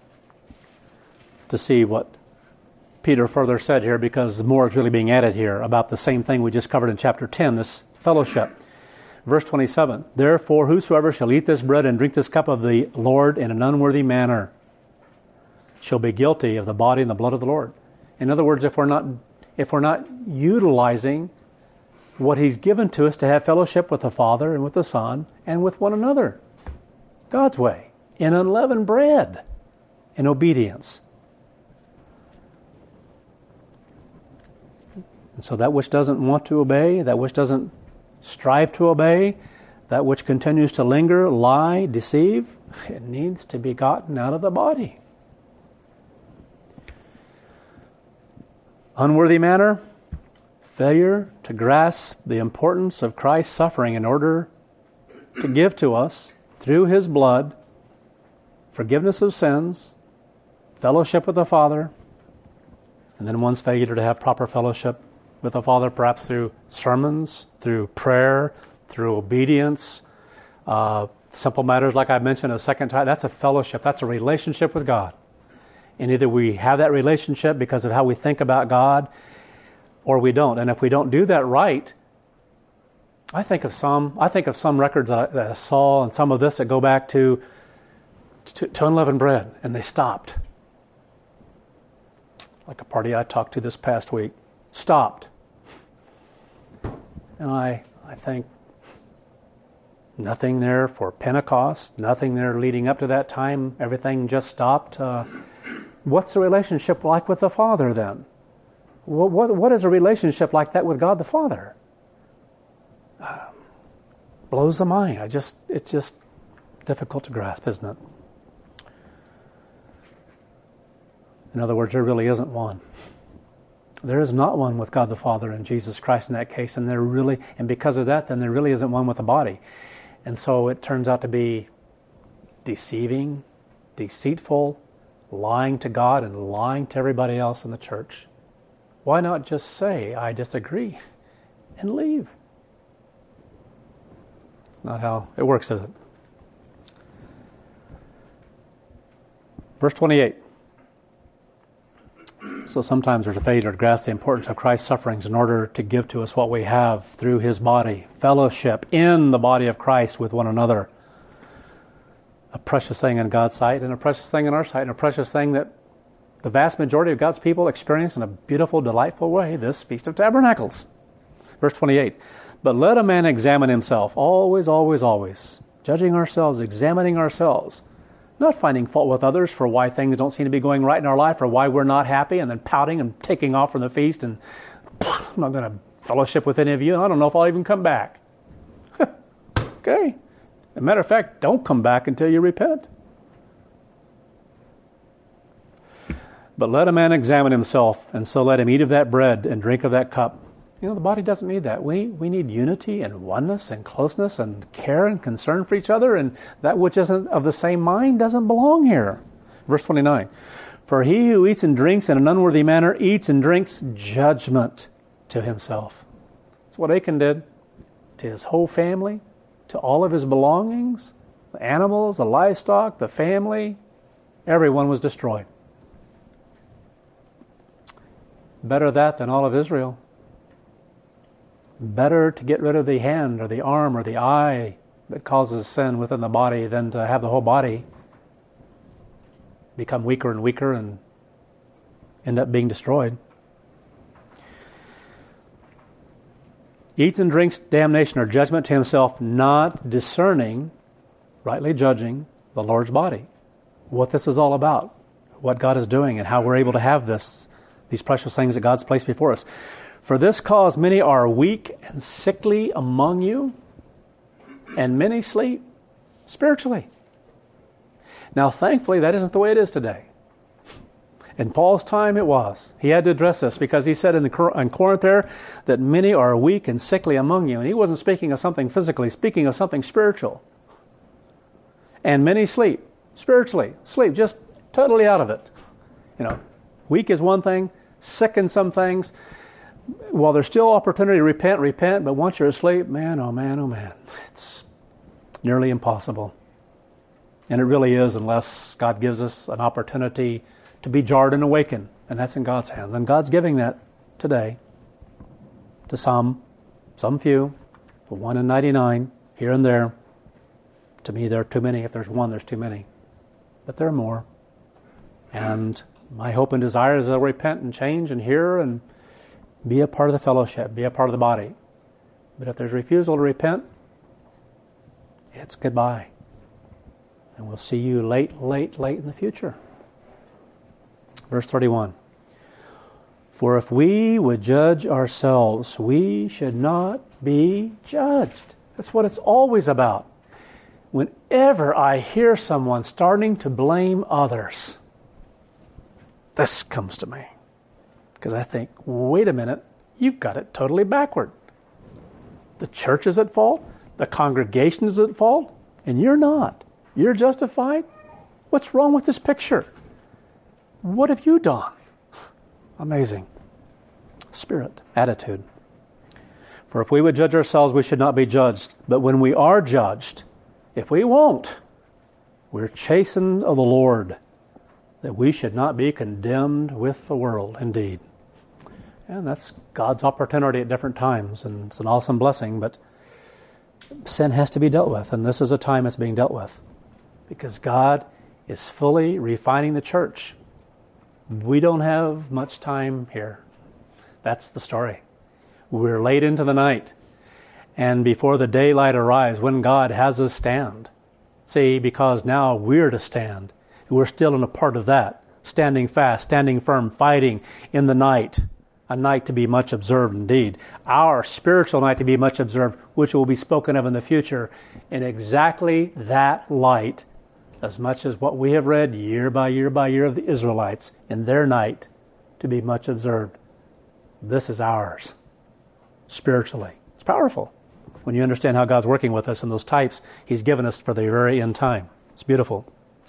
to see what Peter further said here, because more is really being added here about the same thing we just covered in chapter ten, this fellowship. Verse twenty-seven, therefore whosoever shall eat this bread and drink this cup of the Lord in an unworthy manner shall be guilty of the body and the blood of the Lord. In other words, if we're not if we're not utilizing what He's given to us to have fellowship with the Father and with the Son and with one another, God's way, in unleavened bread, in obedience. And so that which doesn't want to obey, that which doesn't strive to obey, that which continues to linger, lie, deceive, it needs to be gotten out of the body. Unworthy manner, failure to grasp the importance of Christ's suffering in order to give to us, through His blood, forgiveness of sins, fellowship with the Father, and then one's failure to have proper fellowship with the Father, perhaps through sermons, through prayer, through obedience, uh, simple matters like I mentioned a second time. That's a fellowship. That's a relationship with God. And either we have that relationship because of how we think about God, or we don't. And if we don't do that right, I think of some. I think of some records that I, that I saw, and some of this that go back to, to to unleavened bread, and they stopped. Like a party I talked to this past week, stopped. And I, I think, nothing there for Pentecost, nothing there leading up to that time, everything just stopped. Uh, what's the relationship like with the Father then? What, what, what is a relationship like that with God the Father? Uh, blows the mind. I just, it's just difficult to grasp, isn't it? In other words, there really isn't one. There is not one with God the Father and Jesus Christ in that case, and there really, and because of that, then there really isn't one with the body. And so it turns out to be deceiving, deceitful, lying to God and lying to everybody else in the church. Why not just say, I disagree, and leave? It's not how it works, is it? Verse twenty-eight. So sometimes there's a failure to grasp the importance of Christ's sufferings in order to give to us what we have through His body, fellowship in the body of Christ with one another. A precious thing in God's sight and a precious thing in our sight and a precious thing that the vast majority of God's people experience in a beautiful, delightful way, this Feast of Tabernacles. Verse twenty-eight, but let a man examine himself, always, always, always, judging ourselves, examining ourselves, not finding fault with others for why things don't seem to be going right in our life or why we're not happy and then pouting and taking off from the feast and I'm not going to fellowship with any of you. I don't know if I'll even come back. Okay. As a matter of fact, don't come back until you repent. But let a man examine himself, and so let him eat of that bread and drink of that cup. You know, the body doesn't need that. We we need unity and oneness and closeness and care and concern for each other, and that which isn't of the same mind doesn't belong here. Verse twenty-nine, for he who eats and drinks in an unworthy manner eats and drinks judgment to himself. That's what Achan did to his whole family, to all of his belongings, the animals, the livestock, the family. Everyone was destroyed. Better that than all of Israel. Better to get rid of the hand or the arm or the eye that causes sin within the body than to have the whole body become weaker and weaker and end up being destroyed. Eats and drinks damnation or judgment to himself, not discerning, rightly judging the Lord's body. What this is all about, what God is doing, and how we're able to have this, these precious things that God's placed before us. For this cause many are weak and sickly among you, and many sleep spiritually. Now, thankfully, that isn't the way it is today. In Paul's time, it was. He had to address this because he said in, the, in Corinth there that many are weak and sickly among you. And he wasn't speaking of something physically, speaking of something spiritual. And many sleep spiritually, sleep just totally out of it. You know, weak is one thing, sick in some things. While there's still opportunity to repent, repent, but once you're asleep, man, oh man, oh man, it's nearly impossible. And it really is unless God gives us an opportunity to be jarred and awakened, and that's in God's hands. And God's giving that today to some, some few, for one in ninety-nine, here and there. To me, there are too many. If there's one, there's too many. But there are more. And my hope and desire is they'll repent and change and hear and be a part of the fellowship, be a part of the body. But if there's refusal to repent, it's goodbye. And we'll see you late, late, late in the future. Verse thirty-one. For if we would judge ourselves, we should not be judged. That's what it's always about. Whenever I hear someone starting to blame others, this comes to me. Because I think, wait a minute, you've got it totally backward. The church is at fault, the congregation is at fault, and you're not. You're justified? What's wrong with this picture? What have you done? Amazing. Spirit, attitude. For if we would judge ourselves, we should not be judged. But when we are judged, if we won't, we're chastened of the Lord, that we should not be condemned with the world, indeed. And that's God's opportunity at different times, and it's an awesome blessing, but sin has to be dealt with, and this is a time it's being dealt with, because God is fully refining the church. We don't have much time here. That's the story. We're late into the night, and before the daylight arrives, when God has us stand. See, because now we're to stand. We're still in a part of that, standing fast, standing firm, fighting in the night, a night to be much observed indeed. Our spiritual night to be much observed, which will be spoken of in the future in exactly that light, as much as what we have read year by year by year of the Israelites in their night to be much observed. This is ours, spiritually. It's powerful when you understand how God's working with us and those types He's given us for the very end time. It's beautiful.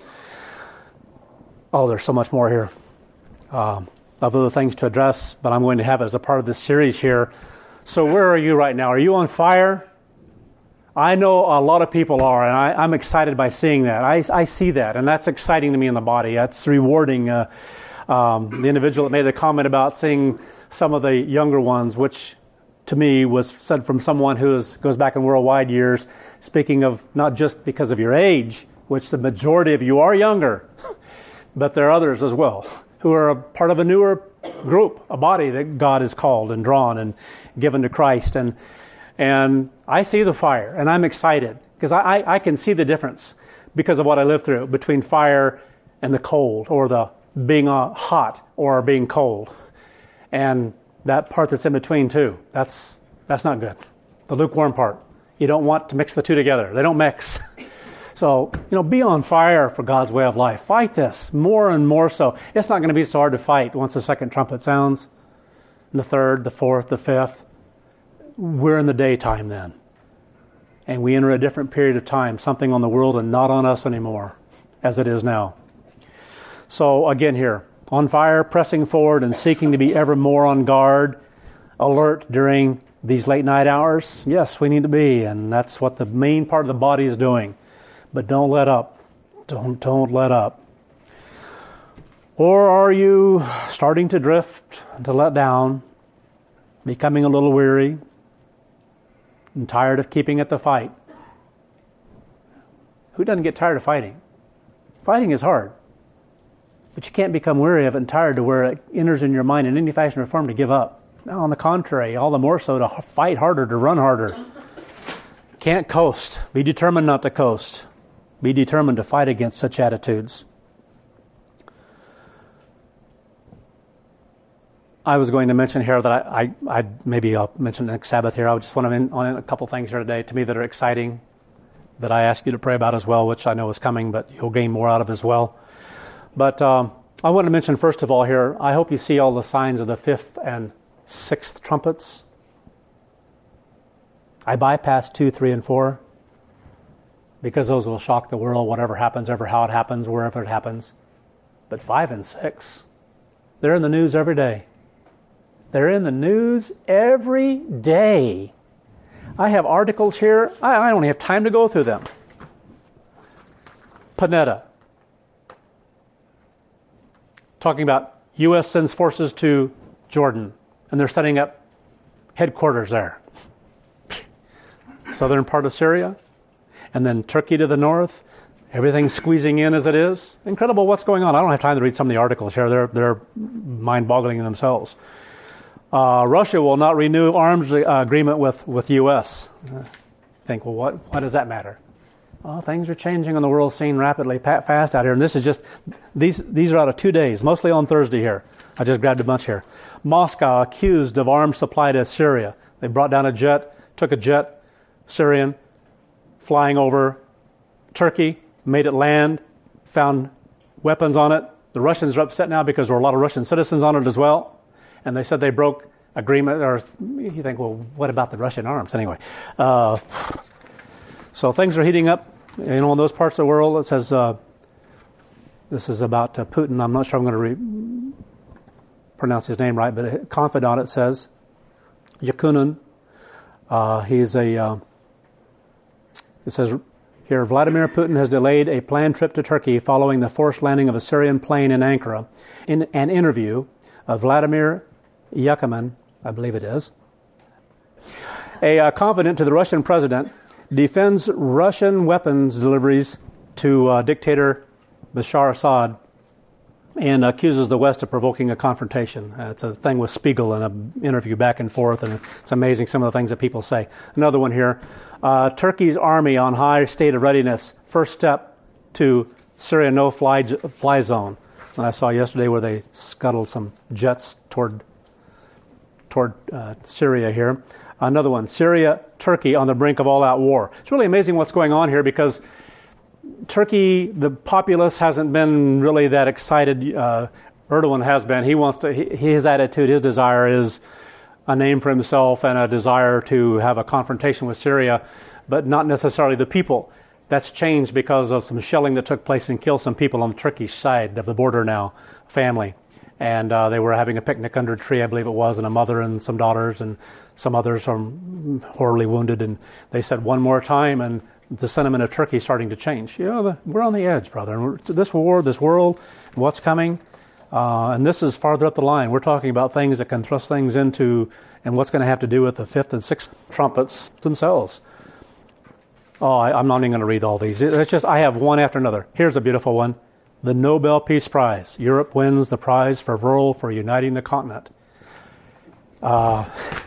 Oh, there's so much more here um, of other things to address, but I'm going to have it as a part of this series here. So where are you right now? Are you on fire? I know a lot of people are, and I, I'm excited by seeing that. I, I see that, and that's exciting to me in the body. That's rewarding. Uh, um, the individual that made the comment about seeing some of the younger ones, which to me was said from someone who is, goes back in worldwide years, speaking of not just because of your age, which the majority of you are younger, but there are others as well who are a part of a newer group, a body that God has called and drawn and given to Christ. And And I see the fire, and I'm excited because I, I, I can see the difference because of what I lived through between fire and the cold, or the being uh, hot or being cold, and that part that's in between too. That's that's not good. The lukewarm part. You don't want to mix the two together. They don't mix. So, you know, be on fire for God's way of life. Fight this more and more so. It's not going to be so hard to fight once the second trumpet sounds, and the third, the fourth, the fifth. We're in the daytime then. And we enter a different period of time, something on the world and not on us anymore, as it is now. So again here, on fire, pressing forward and seeking to be ever more on guard, alert during these late night hours. Yes, we need to be, and that's what the main part of the body is doing. But don't let up. Don't, don't let up. Or are you starting to drift, to let down, becoming a little weary, and tired of keeping at the fight? Who doesn't get tired of fighting? Fighting is hard. But you can't become weary of it and tired to where it enters in your mind in any fashion or form to give up. No, on the contrary, all the more so to fight harder, to run harder. Can't coast. Be determined not to coast. Be determined to fight against such attitudes. I was going to mention here that I, I, I maybe I'll mention next Sabbath here. I just want to in, on a couple things here today to me that are exciting, that I ask you to pray about as well, which I know is coming, but you'll gain more out of as well. But um, I want to mention first of all here, I hope you see all the signs of the fifth and sixth trumpets. I bypassed two, three, and four because those will shock the world, whatever happens, ever how it happens, wherever it happens. But five and six, they're in the news every day. They're in the news every day. I have articles here. I, I don't have time to go through them. Panetta. Talking about U S sends forces to Jordan, and they're setting up headquarters there. Southern part of Syria, and then Turkey to the north. Everything's squeezing in as it is. Incredible what's going on. I don't have time to read some of the articles here. They're, they're mind-boggling in themselves. Uh, Russia will not renew arms uh, agreement with, with U S Uh, think, well, what, what does that matter? Well, things are changing on the world scene rapidly, fast out here. And this is just, these these are out of two days, mostly on Thursday here. I just grabbed a bunch here. Moscow accused of arms supply to Syria. They brought down a jet, took a jet, Syrian, flying over Turkey, made it land, found weapons on it. The Russians are upset now because there were a lot of Russian citizens on it as well. And they said they broke agreement, or you think, well, what about the Russian arms anyway? Uh, so things are heating up, you know, in those parts of the world. It says, uh, this is about uh, Putin. I'm not sure I'm going to re- pronounce his name right, but a confidant, it says, Yakunin. Uh, he's a, uh, it says here, Vladimir Putin has delayed a planned trip to Turkey following the forced landing of a Syrian plane in Ankara. In an interview of Vladimir Yakunin, I believe it is, a uh, confidant to the Russian president, defends Russian weapons deliveries to uh, dictator Bashar Assad and accuses the West of provoking a confrontation. Uh, it's a thing with Spiegel in an interview back and forth, and it's amazing some of the things that people say. Another one here. Uh, Turkey's army on high state of readiness. First step to Syria no-fly fly zone. And I saw yesterday where they scuttled some jets toward toward uh, Syria here. Another one, Syria, Turkey on the brink of all-out war. It's really amazing what's going on here because Turkey, the populace hasn't been really that excited uh, Erdogan has been. He wants to. He, his attitude, his desire is a name for himself and a desire to have a confrontation with Syria, but not necessarily the people. That's changed because of some shelling that took place and killed some people on the Turkish side of the border now, family. And uh, they were having a picnic under a tree, I believe it was, and a mother and some daughters and some others are horribly wounded. And they said one more time, and the sentiment of Turkey is starting to change. You know, the, we're on the edge, brother. And we're, this war, this world, what's coming, uh, and this is farther up the line. We're talking about things that can thrust things into, and what's going to have to do with the fifth and sixth trumpets themselves. Oh, I, I'm not even going to read all these. It's just, I have one after another. Here's a beautiful one. The Nobel Peace Prize. Europe wins the prize for role for uniting the continent. Uh,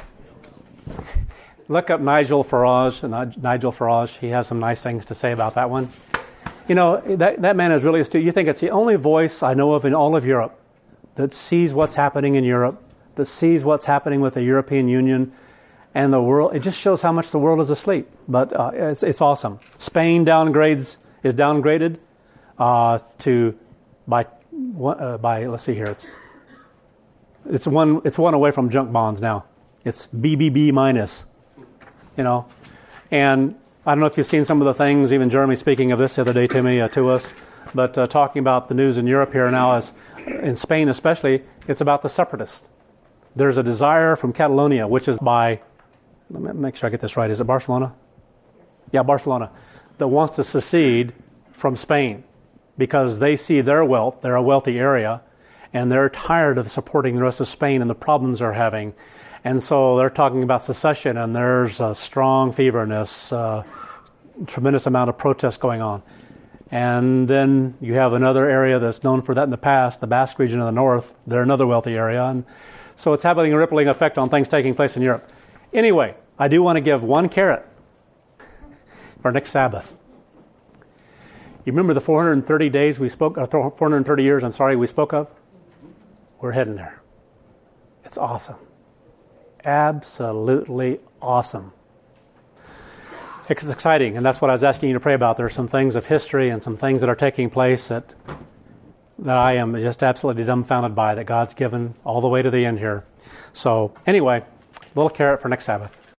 look up Nigel Farage. Nigel Farage, he has some nice things to say about that one. You know, that, that man is really astute. You think it's the only voice I know of in all of Europe that sees what's happening in Europe, that sees what's happening with the European Union and the world. It just shows how much the world is asleep. But uh, it's, it's awesome. Spain downgrades is downgraded uh, to by uh, by. Let's see here. It's it's one it's one away from junk bonds now. It's B B B minus. You know, and I don't know if you've seen some of the things. Even Jeremy speaking of this the other day to me uh, to us, but uh, talking about the news in Europe here now, is in Spain especially, it's about the separatists. There's a desire from Catalonia, which is by, let me make sure I get this right. Is it Barcelona? Yeah, Barcelona, that wants to secede from Spain because they see their wealth. They're a wealthy area, and they're tired of supporting the rest of Spain and the problems they're having. And so they're talking about secession, and there's a strong feverness, uh, tremendous amount of protest going on. And then you have another area that's known for that in the past, the Basque region of the north. They're another wealthy area. And so it's having a rippling effect on things taking place in Europe. Anyway, I do want to give one carrot for next Sabbath. You remember the four hundred thirty days we spoke, or four hundred thirty years, I'm sorry, we spoke of? We're heading there. It's awesome. Absolutely awesome. It's exciting, and that's what I was asking you to pray about. There are some things of history and some things that are taking place that that I am just absolutely dumbfounded by, that God's given all the way to the end here. So anyway, little carrot for next Sabbath.